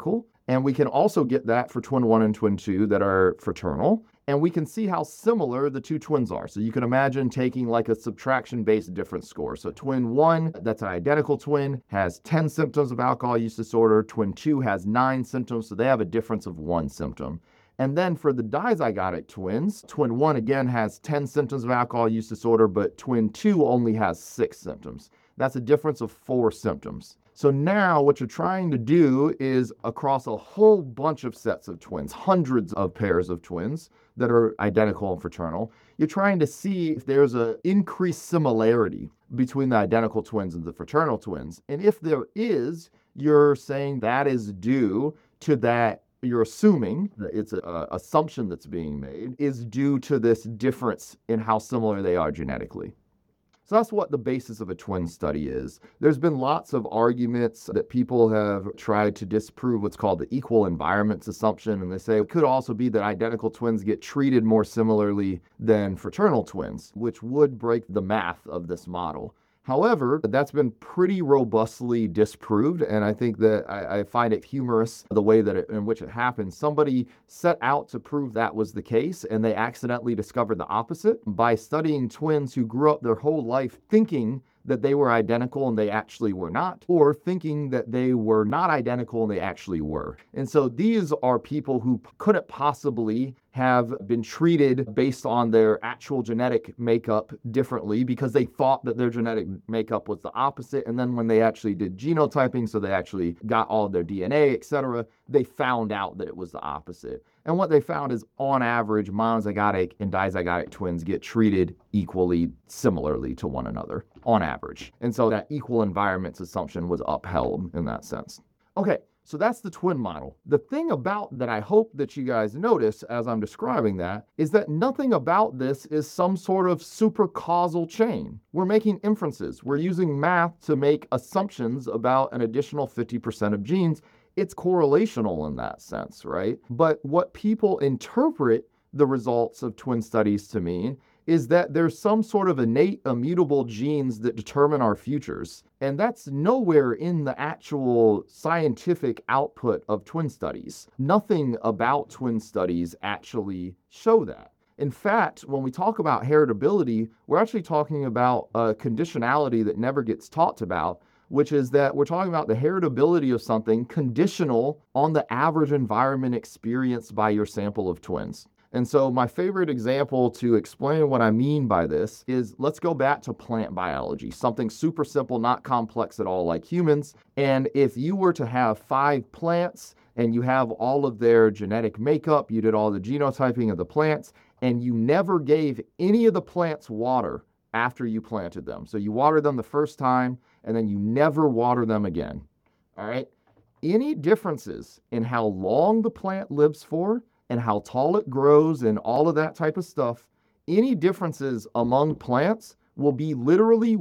S3: And we can also get that for twin 1 and twin 2 that are fraternal. And we can see how similar the two twins are. So you can imagine taking like a subtraction-based difference score. So twin 1, that's an identical twin, has 10 symptoms of alcohol use disorder. Twin 2 has 9 symptoms, so they have a difference of 1 symptom. And then for the dizygotic twins, twin 1 again has 10 symptoms of alcohol use disorder, but twin 2 only has 6 symptoms. That's a difference of 4 symptoms. So now what you're trying to do is across a whole bunch of sets of twins, hundreds of pairs of twins that are identical and fraternal, you're trying to see if there's an increased similarity between the identical twins and the fraternal twins. And if there is, you're saying that is due to that. You're assuming that it's an assumption that's being made is due to this difference in how similar they are genetically. So that's what the basis of a twin study is. There's been lots of arguments that people have tried to disprove what's called the equal environments assumption. And they say it could also be that identical twins get treated more similarly than fraternal twins, which would break the math of this model. However, that's been pretty robustly disproved, and I think that I find it humorous the way that in which it happened. Somebody set out to prove that was the case, and they accidentally discovered the opposite by studying twins who grew up their whole life thinking that they were identical and they actually were not, or thinking that they were not identical and they actually were. And so these are people who couldn't possibly have been treated based on their actual genetic makeup differently because they thought that their genetic makeup was the opposite. And then when they actually did genotyping, so they actually got all of their DNA, etc., they found out that it was the opposite. And what they found is, on average, monozygotic and dizygotic twins get treated equally similarly to one another, on average. And so that equal environments assumption was upheld in that sense. Okay, so that's the twin model. The thing about that I hope that you guys notice as I'm describing that is that nothing about this is some sort of super causal chain. We're making inferences. We're using math to make assumptions about an additional 50% of genes. It's correlational in that sense, right? But what people interpret the results of twin studies to mean is that there's some sort of innate immutable genes that determine our futures. And that's nowhere in the actual scientific output of twin studies. Nothing about twin studies actually show that. In fact, when we talk about heritability, we're actually talking about a conditionality that never gets talked about, which is that we're talking about the heritability of something conditional on the average environment experienced by your sample of twins. And so my favorite example to explain what I mean by this is, let's go back to plant biology, something super simple, not complex at all like humans. And if you were to have 5 plants and you have all of their genetic makeup, you did all the genotyping of the plants, and you never gave any of the plants water after you planted them. So you watered them the first time, and then you never water them again. All right? Any differences in how long the plant lives for and how tall it grows and all of that type of stuff, any differences among plants will be literally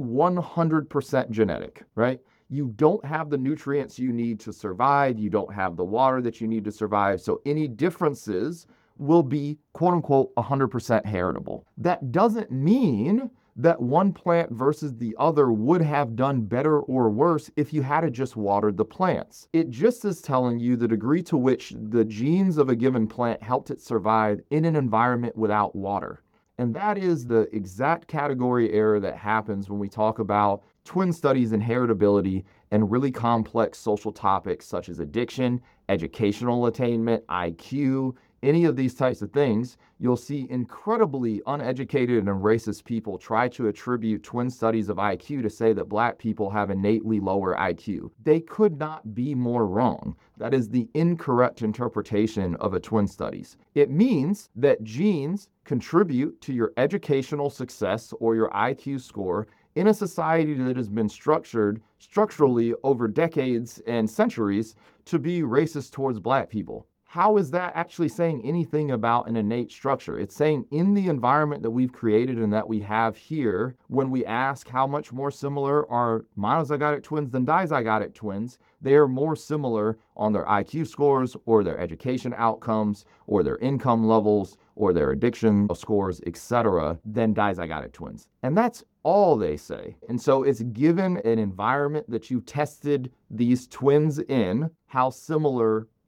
S3: 100% genetic, right? You don't have the nutrients you need to survive. You don't have the water that you need to survive. So any differences will be, quote unquote, 100% heritable. That doesn't mean that one plant versus the other would have done better or worse if you had just watered the plants. It just is telling you the degree to which the genes of a given plant helped it survive in an environment without water. And that is the exact category error that happens when we talk about twin studies and heritability and really complex social topics such as addiction, educational attainment, IQ, any of these types of things. You'll see incredibly uneducated and racist people try to attribute twin studies of IQ to say that Black people have innately lower IQ. They could not be more wrong. That is the incorrect interpretation of a twin studies. It means that genes contribute to your educational success or your IQ score in a society that has been structured structurally over decades and centuries to be racist towards Black people. How is that actually saying anything about an innate structure? It's saying in the environment that we've created and that we have here, when we ask how much more similar are monozygotic twins than dizygotic twins, they are more similar on their IQ scores or their education outcomes or their income levels or their addiction scores, etc., than dizygotic twins. And that's all they say. And so it's given an environment that you tested these twins in, how similar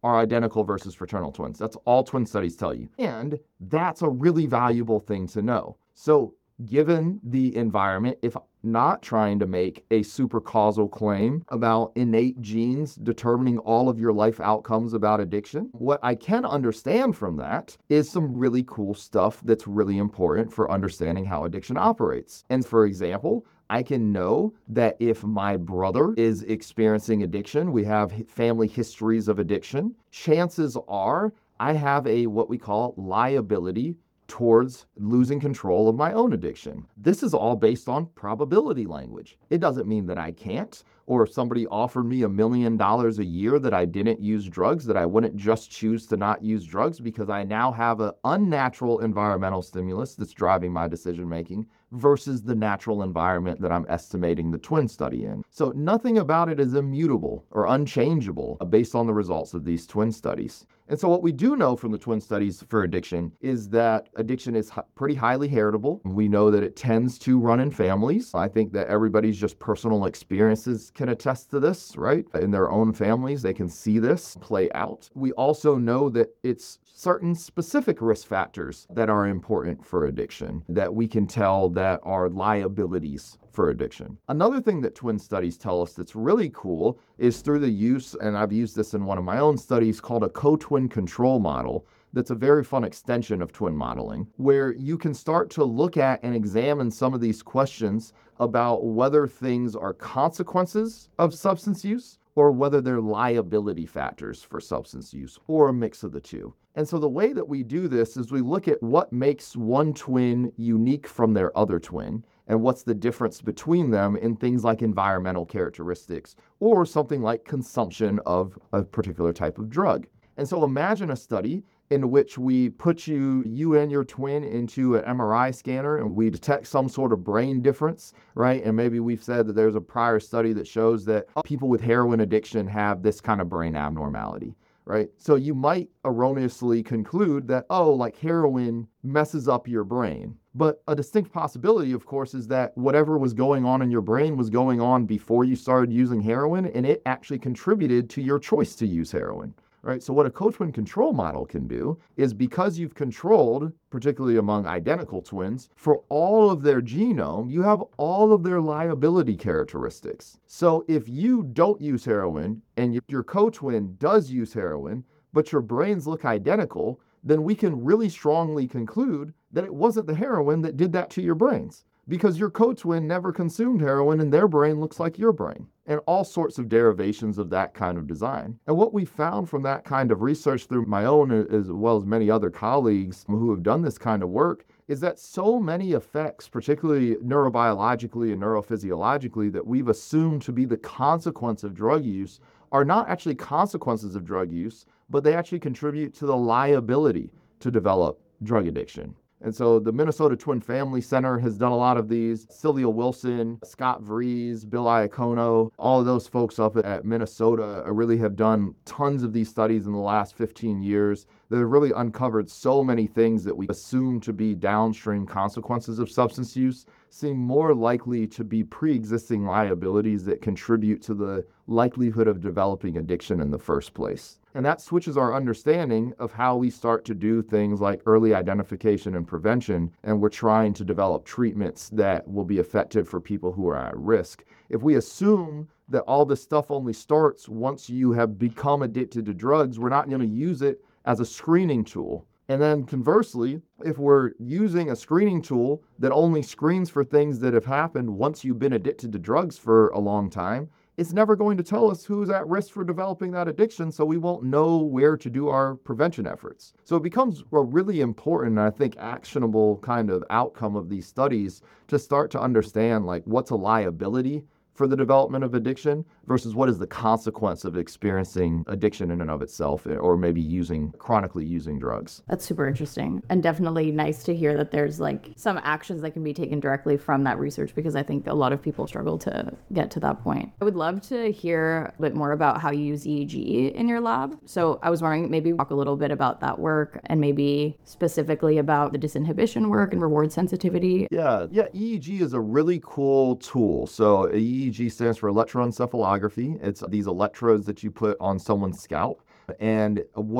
S3: are identical versus fraternal twins. That's all twin studies tell you. And that's a really valuable thing to know. So given the environment, if not trying to make a super causal claim about innate genes determining all of your life outcomes about addiction, what I can understand from that is some really cool stuff that's really important for understanding how addiction operates. And for example, I can know that if my brother is experiencing addiction, we have family histories of addiction, chances are I have a what we call liability towards losing control of my own addiction. This is all based on probability language. It doesn't mean that I can't, or if somebody offered me $1 million a year that I didn't use drugs, that I wouldn't just choose to not use drugs because I now have an unnatural environmental stimulus that's driving my decision making versus the natural environment that I'm estimating the twin study in. So nothing about it is immutable or unchangeable based on the results of these twin studies. And so what we do know from the twin studies for addiction is that addiction is pretty highly heritable. We know that it tends to run in families. I think that everybody's just personal experiences can attest to this, right? In their own families, they can see this play out. We also know that it's certain specific risk factors that are important for addiction that we can tell that are liabilities for addiction. Another thing that twin studies tell us that's really cool is through the use, and I've used this in one of my own studies, called a co-twin control model. That's a very fun extension of twin modeling, where you can start to look at and examine some of these questions about whether things are consequences of substance use or whether they're liability factors for substance use, or a mix of the two. And so the way that we do this is we look at what makes one twin unique from their other twin, and what's the difference between them in things like environmental characteristics, or something like consumption of a particular type of drug. And so imagine a study in which we put you and your twin into an MRI scanner and we detect some sort of brain difference, right? And maybe we've said that there's a prior study that shows that people with heroin addiction have this kind of brain abnormality, right? So you might erroneously conclude that, like heroin messes up your brain. But a distinct possibility, of course, is that whatever was going on in your brain was going on before you started using heroin, and it actually contributed to your choice to use heroin. Right? So what a co-twin control model can do is, because you've controlled, particularly among identical twins, for all of their genome, you have all of their liability characteristics. So if you don't use heroin and your co-twin does use heroin, but your brains look identical, then we can really strongly conclude that it wasn't the heroin that did that to your brains, because your co-twin never consumed heroin and their brain looks like your brain, and all sorts of derivations of that kind of design. And what we found from that kind of research through my own, as well as many other colleagues who have done this kind of work, is that so many effects, particularly neurobiologically and neurophysiologically, that we've assumed to be the consequence of drug use are not actually consequences of drug use, but they actually contribute to the liability to develop drug addiction. And so the Minnesota Twin Family Center has done a lot of these. Celia Wilson, Scott Vries, Bill Iacono, all of those folks up at Minnesota really have done tons of these studies in the last 15 years that have really uncovered so many things that we assume to be downstream consequences of substance use seem more likely to be pre-existing liabilities that contribute to the likelihood of developing addiction in the first place. And that switches our understanding of how we start to do things like early identification and prevention, and we're trying to develop treatments that will be effective for people who are at risk. If we assume that all this stuff only starts once you have become addicted to drugs, we're not going to use it as a screening tool. And then conversely, if we're using a screening tool that only screens for things that have happened once you've been addicted to drugs for a long time, it's never going to tell us who's at risk for developing that addiction, so we won't know where to do our prevention efforts. So it becomes a really important, I think, actionable kind of outcome of these studies to start to understand, like, what's a liability for the development of addiction versus what is the consequence of experiencing addiction in and of itself, or maybe chronically using drugs.
S1: That's super interesting, and definitely nice to hear that there's like some actions that can be taken directly from that research, because I think a lot of people struggle to get to that point. I would love to hear a bit more about how you use EEG in your lab. So I was wondering, maybe talk a little bit about that work, and maybe specifically about the disinhibition work and reward sensitivity.
S3: Yeah, EEG is a really cool tool. So EEG stands for electroencephalography. It's these electrodes that you put on someone's scalp And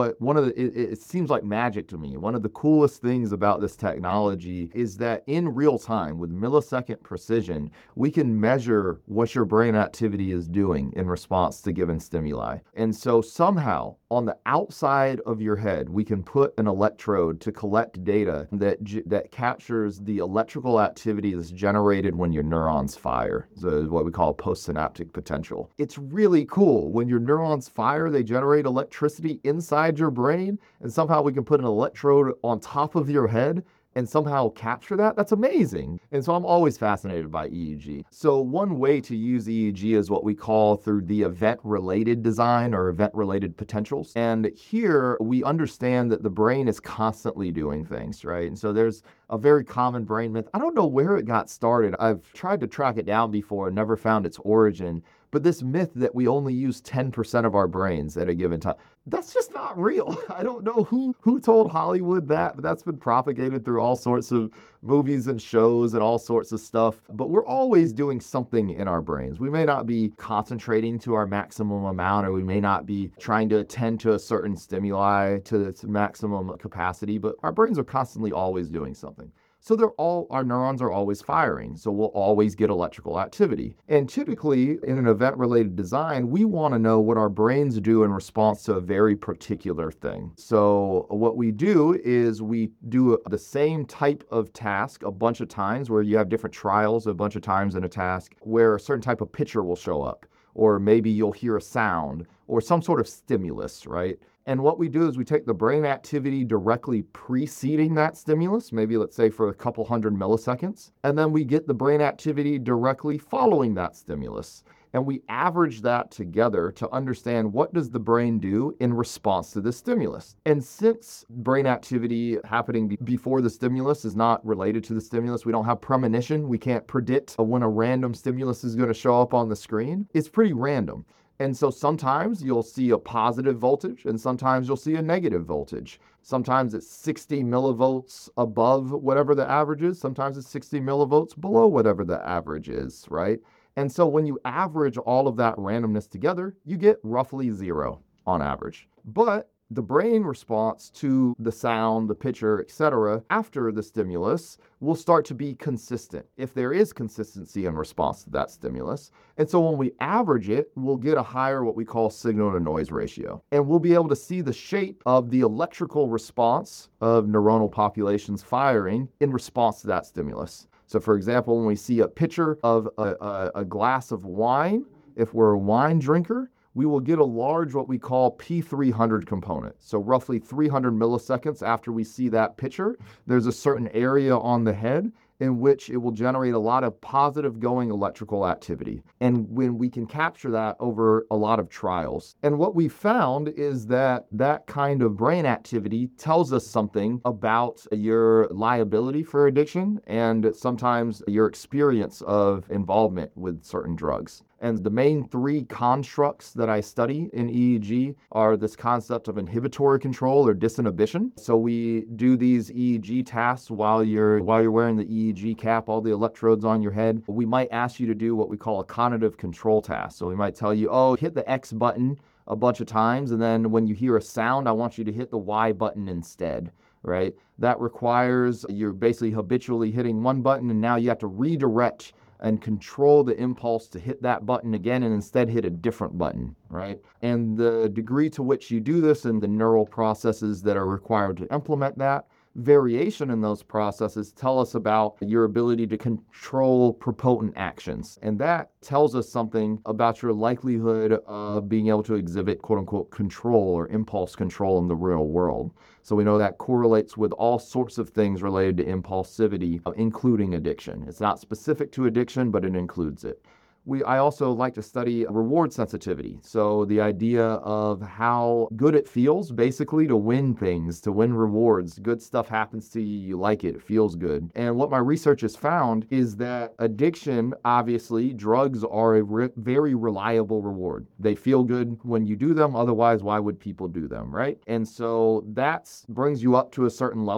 S3: it seems like magic to me. One of the coolest things about this technology is that in real time, with millisecond precision, we can measure what your brain activity is doing in response to given stimuli. And so somehow on the outside of your head, we can put an electrode to collect data that captures the electrical activity that's generated when your neurons fire. So what we call postsynaptic potential. It's really cool. When your neurons fire, they generate electricity inside your brain, and somehow we can put an electrode on top of your head and somehow capture that. That's amazing. And so I'm always fascinated by EEG. So one way to use EEG is what we call through the event-related design or event-related potentials. And here we understand that the brain is constantly doing things, right? And so there's a very common brain myth. I don't know where it got started. I've tried to track it down before and never found its origin. But this myth that we only use 10% of our brains at a given time, that's just not real. I don't know who told Hollywood that, but that's been propagated through all sorts of movies and shows and all sorts of stuff. But we're always doing something in our brains. We may not be concentrating to our maximum amount, or we may not be trying to attend to a certain stimuli to its maximum capacity, but our brains are constantly always doing something. So our neurons are always firing. So we'll always get electrical activity. And typically in an event-related design, we want to know what our brains do in response to a very particular thing. So what we do is we do the same type of task a bunch of times, where you have different trials a bunch of times in a task where a certain type of picture will show up, or maybe you'll hear a sound or some sort of stimulus, right? And what we do is we take the brain activity directly preceding that stimulus, maybe let's say for a couple hundred milliseconds, and then we get the brain activity directly following that stimulus. And we average that together to understand what does the brain do in response to the stimulus. And since brain activity happening before the stimulus is not related to the stimulus, we don't have premonition, we can't predict when a random stimulus is going to show up on the screen, it's pretty random. And so sometimes you'll see a positive voltage and sometimes you'll see a negative voltage. Sometimes it's 60 millivolts above whatever the average is. Sometimes it's 60 millivolts below whatever the average is, right? And so when you average all of that randomness together, you get roughly zero on average. But the brain response to the sound, the picture, etc., after the stimulus will start to be consistent if there is consistency in response to that stimulus. And so when we average it, we'll get a higher what we call signal to noise ratio. And we'll be able to see the shape of the electrical response of neuronal populations firing in response to that stimulus. So for example, when we see a picture of a glass of wine, if we're a wine drinker, we will get a large what we call P300 component. So roughly 300 milliseconds after we see that picture, there's a certain area on the head in which it will generate a lot of positive going electrical activity. And when we can capture that over a lot of trials. And what we found is that that kind of brain activity tells us something about your liability for addiction and sometimes your experience of involvement with certain drugs. And the main three constructs that I study in EEG are this concept of inhibitory control or disinhibition. So we do these EEG tasks while you're wearing the EEG cap, all the electrodes on your head. We might ask you to do what we call a cognitive control task. So we might tell you, oh, hit the X button a bunch of times, and then when you hear a sound, I want you to hit the Y button instead. Right? That requires you're basically habitually hitting one button, and now you have to redirect and control the impulse to hit that button again and instead hit a different button, right? And the degree to which you do this and the neural processes that are required to implement that, variation in those processes tell us about your ability to control prepotent actions. And that tells us something about your likelihood of being able to exhibit quote unquote control or impulse control in the real world. So we know that correlates with all sorts of things related to impulsivity, including addiction. It's not specific to addiction, but it includes it. I also like to study reward sensitivity. So the idea of how good it feels basically to win things, to win rewards. Good stuff happens to you, you like it, it feels good. And what my research has found is that addiction, obviously, drugs are a very reliable reward. They feel good when you do them, otherwise why would people do them, right? And so that brings you up to a certain level.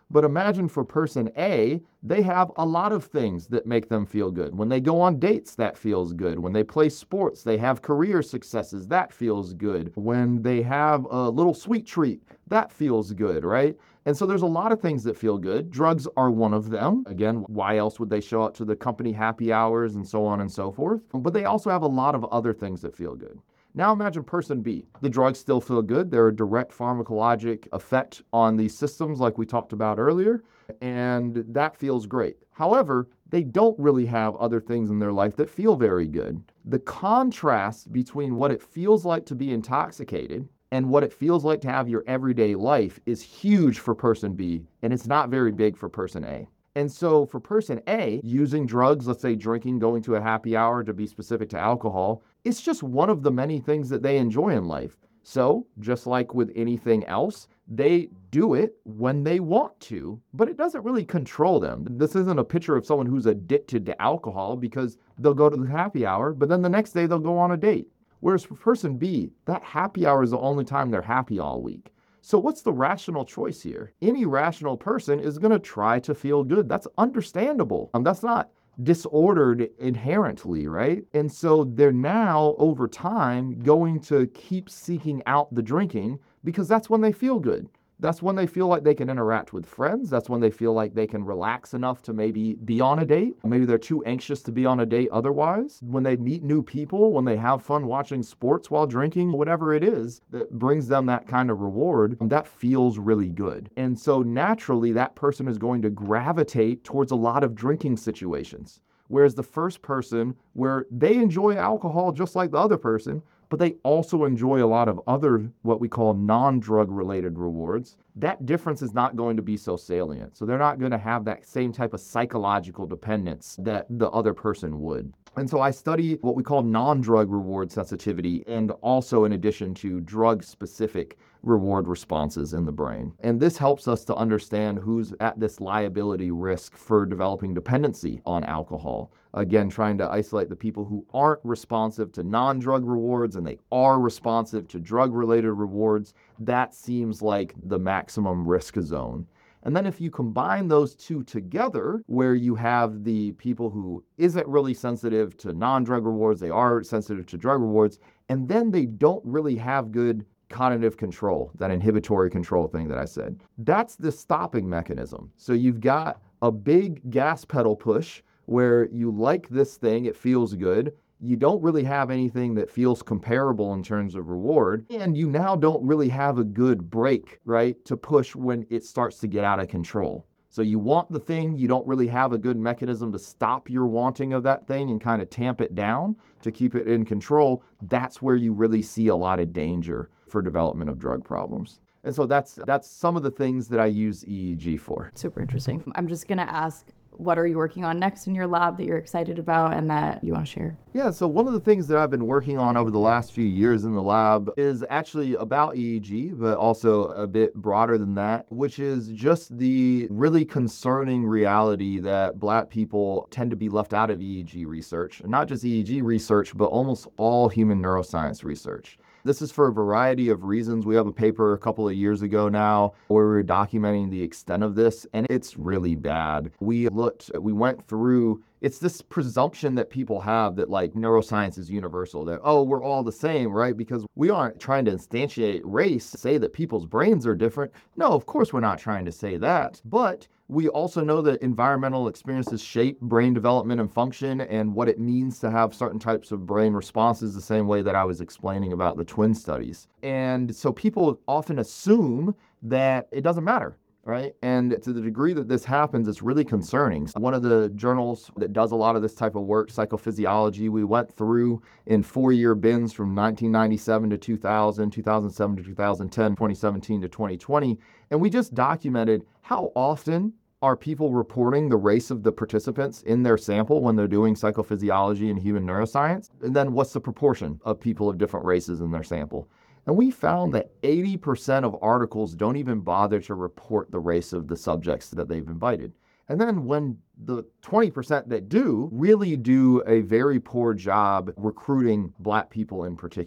S3: But imagine for person A, they have a lot of things that make them feel good. When they go on dates, that feels good. When they play sports, they have career successes, that feels good. When they have a little sweet treat, that feels good, right? And so there's a lot of things that feel good. Drugs are one of them. Again, why else would they show up to the company happy hours and so on and so forth? But they also have a lot of other things that feel good. Now imagine person B. The drugs still feel good. They're a direct pharmacologic effect on these systems like we talked about earlier, and that feels great. However, they don't really have other things in their life that feel very good. The contrast between what it feels like to be intoxicated and what it feels like to have your everyday life is huge for person B, and it's not very big for person A. And so for person A, using drugs, let's say drinking, going to a happy hour, to be specific to alcohol, it's just one of the many things that they enjoy in life. So just like with anything else, they do it when they want to, but it doesn't really control them. This isn't a picture of someone who's addicted to alcohol because they'll go to the happy hour, but then the next day they'll go on a date. Whereas for person B, that happy hour is the only time they're happy all week. So what's the rational choice here? Any rational person is going to try to feel good. That's understandable. That's not disordered inherently, right? And so they're now, over time, going to keep seeking out the drinking because that's when they feel good. That's when they feel like they can interact with friends. That's when they feel like they can relax enough to maybe be on a date. Maybe they're too anxious to be on a date otherwise. When they meet new people, when they have fun watching sports while drinking, whatever it is that brings them that kind of reward, that feels really good. And so naturally, that person is going to gravitate towards a lot of drinking situations. Whereas the first person, where they enjoy alcohol just like the other person, but they also enjoy a lot of other, what we call non-drug related rewards, that difference is not going to be so salient. So they're not going to have that same type of psychological dependence that the other person would. And so I study what we call non-drug reward sensitivity, and also in addition to drug-specific reward responses in the brain. And this helps us to understand who's at this liability risk for developing dependency on alcohol. Again, trying to isolate the people who aren't responsive to non-drug rewards and they are responsive to drug-related rewards. That seems like the maximum risk zone. And then if you combine those two together, where you have the people who isn't really sensitive to non-drug rewards, they are sensitive to drug rewards, and then they don't really have good cognitive control, that inhibitory control thing that I said. That's the stopping mechanism. So you've got a big gas pedal push where you like this thing, it feels good. You don't really have anything that feels comparable in terms of reward, and you now don't really have a good brake, right, to push when it starts to get out of control. So you want the thing, you don't really have a good mechanism to stop your wanting of that thing and kind of tamp it down to keep it in control. That's where you really see a lot of danger for development of drug problems. And so that's some of the things that I use EEG for.
S1: Super interesting. I'm just going to ask, what are you working on next in your lab that you're excited about and that you want to share?
S3: Yeah, so one of the things that I've been working on over the last few years in the lab is actually about EEG, but also a bit broader than that, which is just the really concerning reality that Black people tend to be left out of EEG research. And not just EEG research, but almost all human neuroscience research. This is for a variety of reasons. We have a paper a couple of years ago now where we were documenting the extent of this, and it's really bad. We went through, it's this presumption that people have that like neuroscience is universal, that, oh, we're all the same, right? Because we aren't trying to instantiate race, say that people's brains are different. No, of course we're not trying to say that. But we also know that environmental experiences shape brain development and function and what it means to have certain types of brain responses, the same way that I was explaining about the twin studies. And so people often assume that it doesn't matter, right? And to the degree that this happens, it's really concerning. One of the journals that does a lot of this type of work, Psychophysiology, we went through in 4-year bins from 1997 to 2000, 2007 to 2010, 2017 to 2020, and we just documented how often are people reporting the race of the participants in their sample when they're doing psychophysiology and human neuroscience, and then what's the proportion of people of different races in their sample. And we found that 80% of articles don't even bother to report the race of the subjects that they've invited. And then when the 20% that do really do a very poor job recruiting Black people in particular.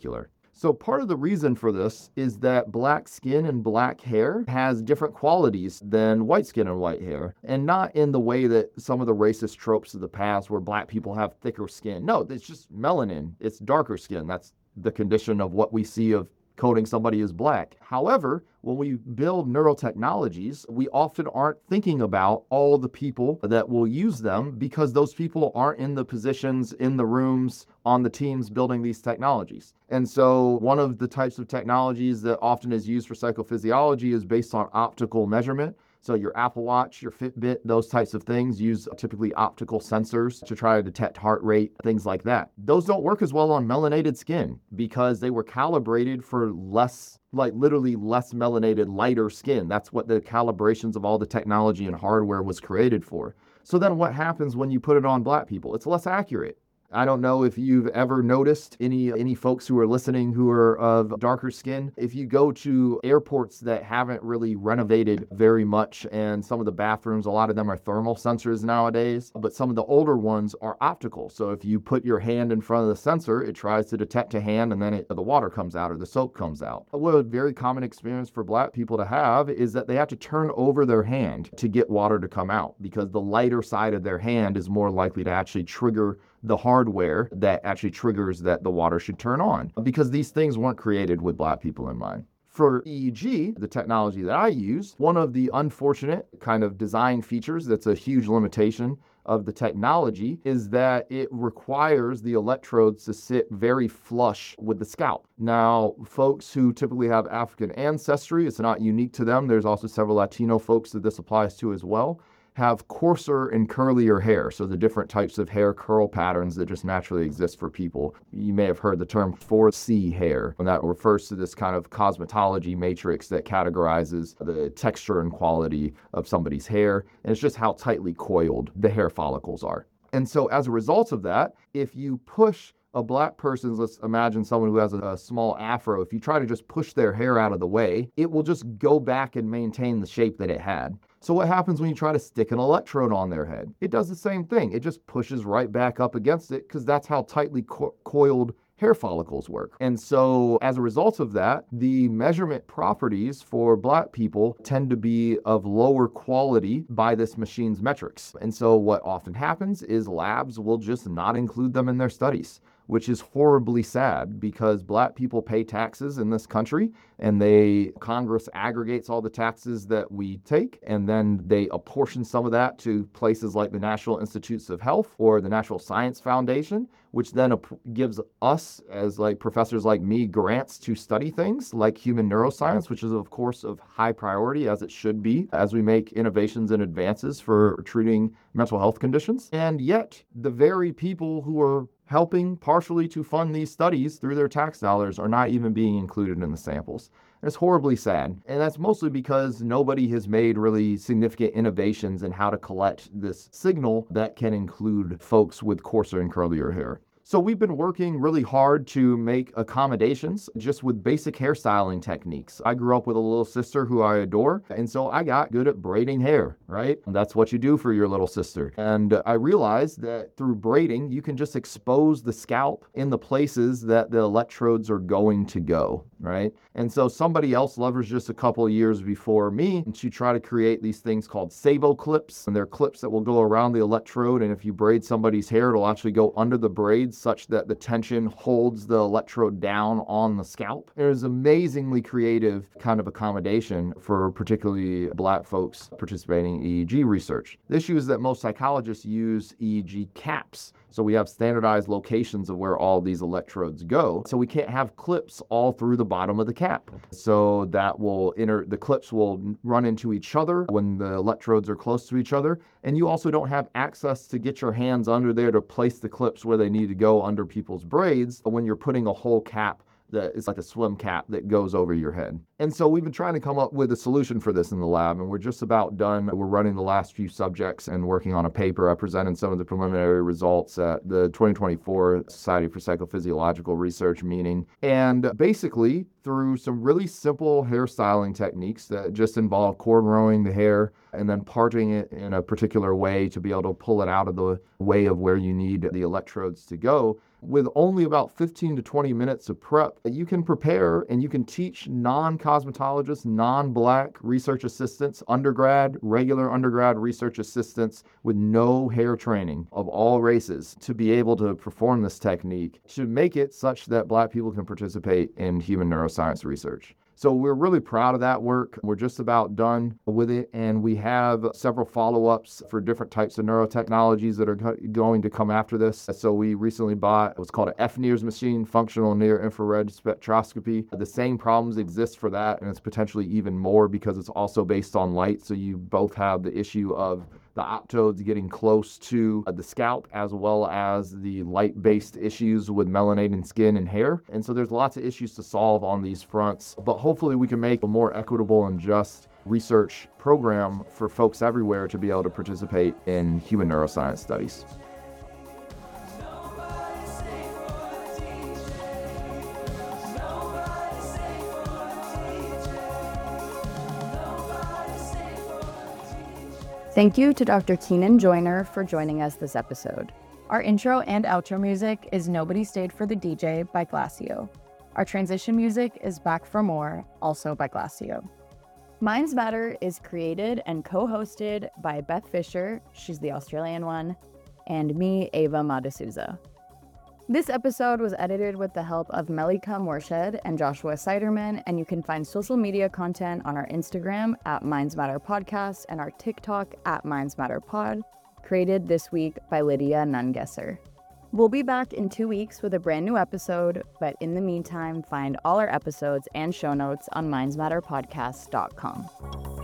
S3: So part of the reason for this is that black skin and black hair has different qualities than white skin and white hair, and not in the way that some of the racist tropes of the past where black people have thicker skin. No, it's just melanin. It's darker skin. That's the condition of what we see of coding somebody as black. However, when we build neural technologies, we often aren't thinking about all the people that will use them because those people aren't in the positions, in the rooms, on the teams building these technologies. And so one of the types of technologies that often is used for psychophysiology is based on optical measurement. So your Apple Watch, your Fitbit, those types of things use typically optical sensors to try to detect heart rate, things like that. Those don't work as well on melanated skin because they were calibrated for less, like literally less melanated, lighter skin. That's what the calibrations of all the technology and hardware was created for. So then what happens when you put it on black people? It's less accurate. I don't know if you've ever noticed any folks who are listening who are of darker skin. If you go to airports that haven't really renovated very much, and some of the bathrooms, a lot of them are thermal sensors nowadays, but some of the older ones are optical. So if you put your hand in front of the sensor, it tries to detect a hand and then the water comes out or the soap comes out. What a very common experience for black people to have is that they have to turn over their hand to get water to come out because the lighter side of their hand is more likely to actually trigger the hardware that actually triggers that the water should turn on, because these things weren't created with black people in mind. For EEG, the technology that I use, one of the unfortunate kind of design features that's a huge limitation of the technology is that it requires the electrodes to sit very flush with the scalp. Now, folks who typically have African ancestry, it's not unique to them. There's also several Latino folks that this applies to as well, have coarser and curlier hair. So the different types of hair curl patterns that just naturally exist for people. You may have heard the term 4C hair, and that refers to this kind of cosmetology matrix that categorizes the texture and quality of somebody's hair. And it's just how tightly coiled the hair follicles are. And so as a result of that, if you push a black person's, let's imagine someone who has a small afro, if you try to just push their hair out of the way, it will just go back and maintain the shape that it had. So what happens when you try to stick an electrode on their head? It does the same thing. It just pushes right back up against it because that's how tightly coiled hair follicles work. And so as a result of that, the measurement properties for black people tend to be of lower quality by this machine's metrics. And so what often happens is labs will just not include them in their studies, which is horribly sad because black people pay taxes in this country, and Congress aggregates all the taxes that we take, and then they apportion some of that to places like the National Institutes of Health or the National Science Foundation, which then gives us, as like professors like me, grants to study things like human neuroscience, which is of course of high priority, as it should be, as we make innovations and advances for treating mental health conditions. And yet the very people who are helping partially to fund these studies through their tax dollars are not even being included in the samples. And it's horribly sad. And that's mostly because nobody has made really significant innovations in how to collect this signal that can include folks with coarser and curlier hair. So we've been working really hard to make accommodations just with basic hairstyling techniques. I grew up with a little sister who I adore, and so I got good at braiding hair, right? And that's what you do for your little sister. And I realized that through braiding, you can just expose the scalp in the places that the electrodes are going to go, right? And so somebody else leveraged just a couple of years before me to try to create these things called Sabo clips. And they're clips that will go around the electrode, and if you braid somebody's hair, it'll actually go under the braids such that the tension holds the electrode down on the scalp. There's amazingly creative kind of accommodation for particularly black folks participating in EEG research. The issue is that most psychologists use EEG caps. So we have standardized locations of where all these electrodes go. So we can't have clips all through the bottom of the cap. So that the clips will run into each other when the electrodes are close to each other. And you also don't have access to get your hands under there to place the clips where they need to go under people's braids when you're putting a whole cap that is like a swim cap that goes over your head. And so we've been trying to come up with a solution for this in the lab, and we're just about done. We're running the last few subjects and working on a paper. I presented some of the preliminary results at the 2024 Society for Psychophysiological Research meeting. And basically, through some really simple hairstyling techniques that just involve cornrowing the hair and then parting it in a particular way to be able to pull it out of the way of where you need the electrodes to go, with only about 15 to 20 minutes of prep, you can prepare and you can teach non-cosmetologists, non-Black research assistants, undergrad, regular undergrad research assistants with no hair training of all races to be able to perform this technique, should make it such that Black people can participate in human neuroscience research. So we're really proud of that work. We're just about done with it, and we have several follow-ups for different types of neurotechnologies that are going to come after this. So we recently bought what's called an FNIRS machine, functional near-infrared spectroscopy. The same problems exist for that, and it's potentially even more because it's also based on light. So you both have the issue of the optodes getting close to the scalp, as well as the light-based issues with melanating skin and hair. And so there's lots of issues to solve on these fronts, but hopefully we can make a more equitable and just research program for folks everywhere to be able to participate in human neuroscience studies.
S1: Thank you to Dr. Keenan Joyner for joining us this episode. Our intro and outro music is Nobody Stayed for the DJ by Glacio. Our transition music is Back for More, also by Glacio. Minds Matter is created and co-hosted by Beth Fisher, she's the Australian one, and me, Ava Madasuza. This episode was edited with the help of Melika Morshed and Joshua Siderman, and you can find social media content on our Instagram at Minds Matter Podcast and our TikTok at Minds Matter Pod, created this week by Lydia Nungesser. We'll be back in 2 weeks with a brand new episode, but in the meantime, find all our episodes and show notes on mindsmatterpodcast.com.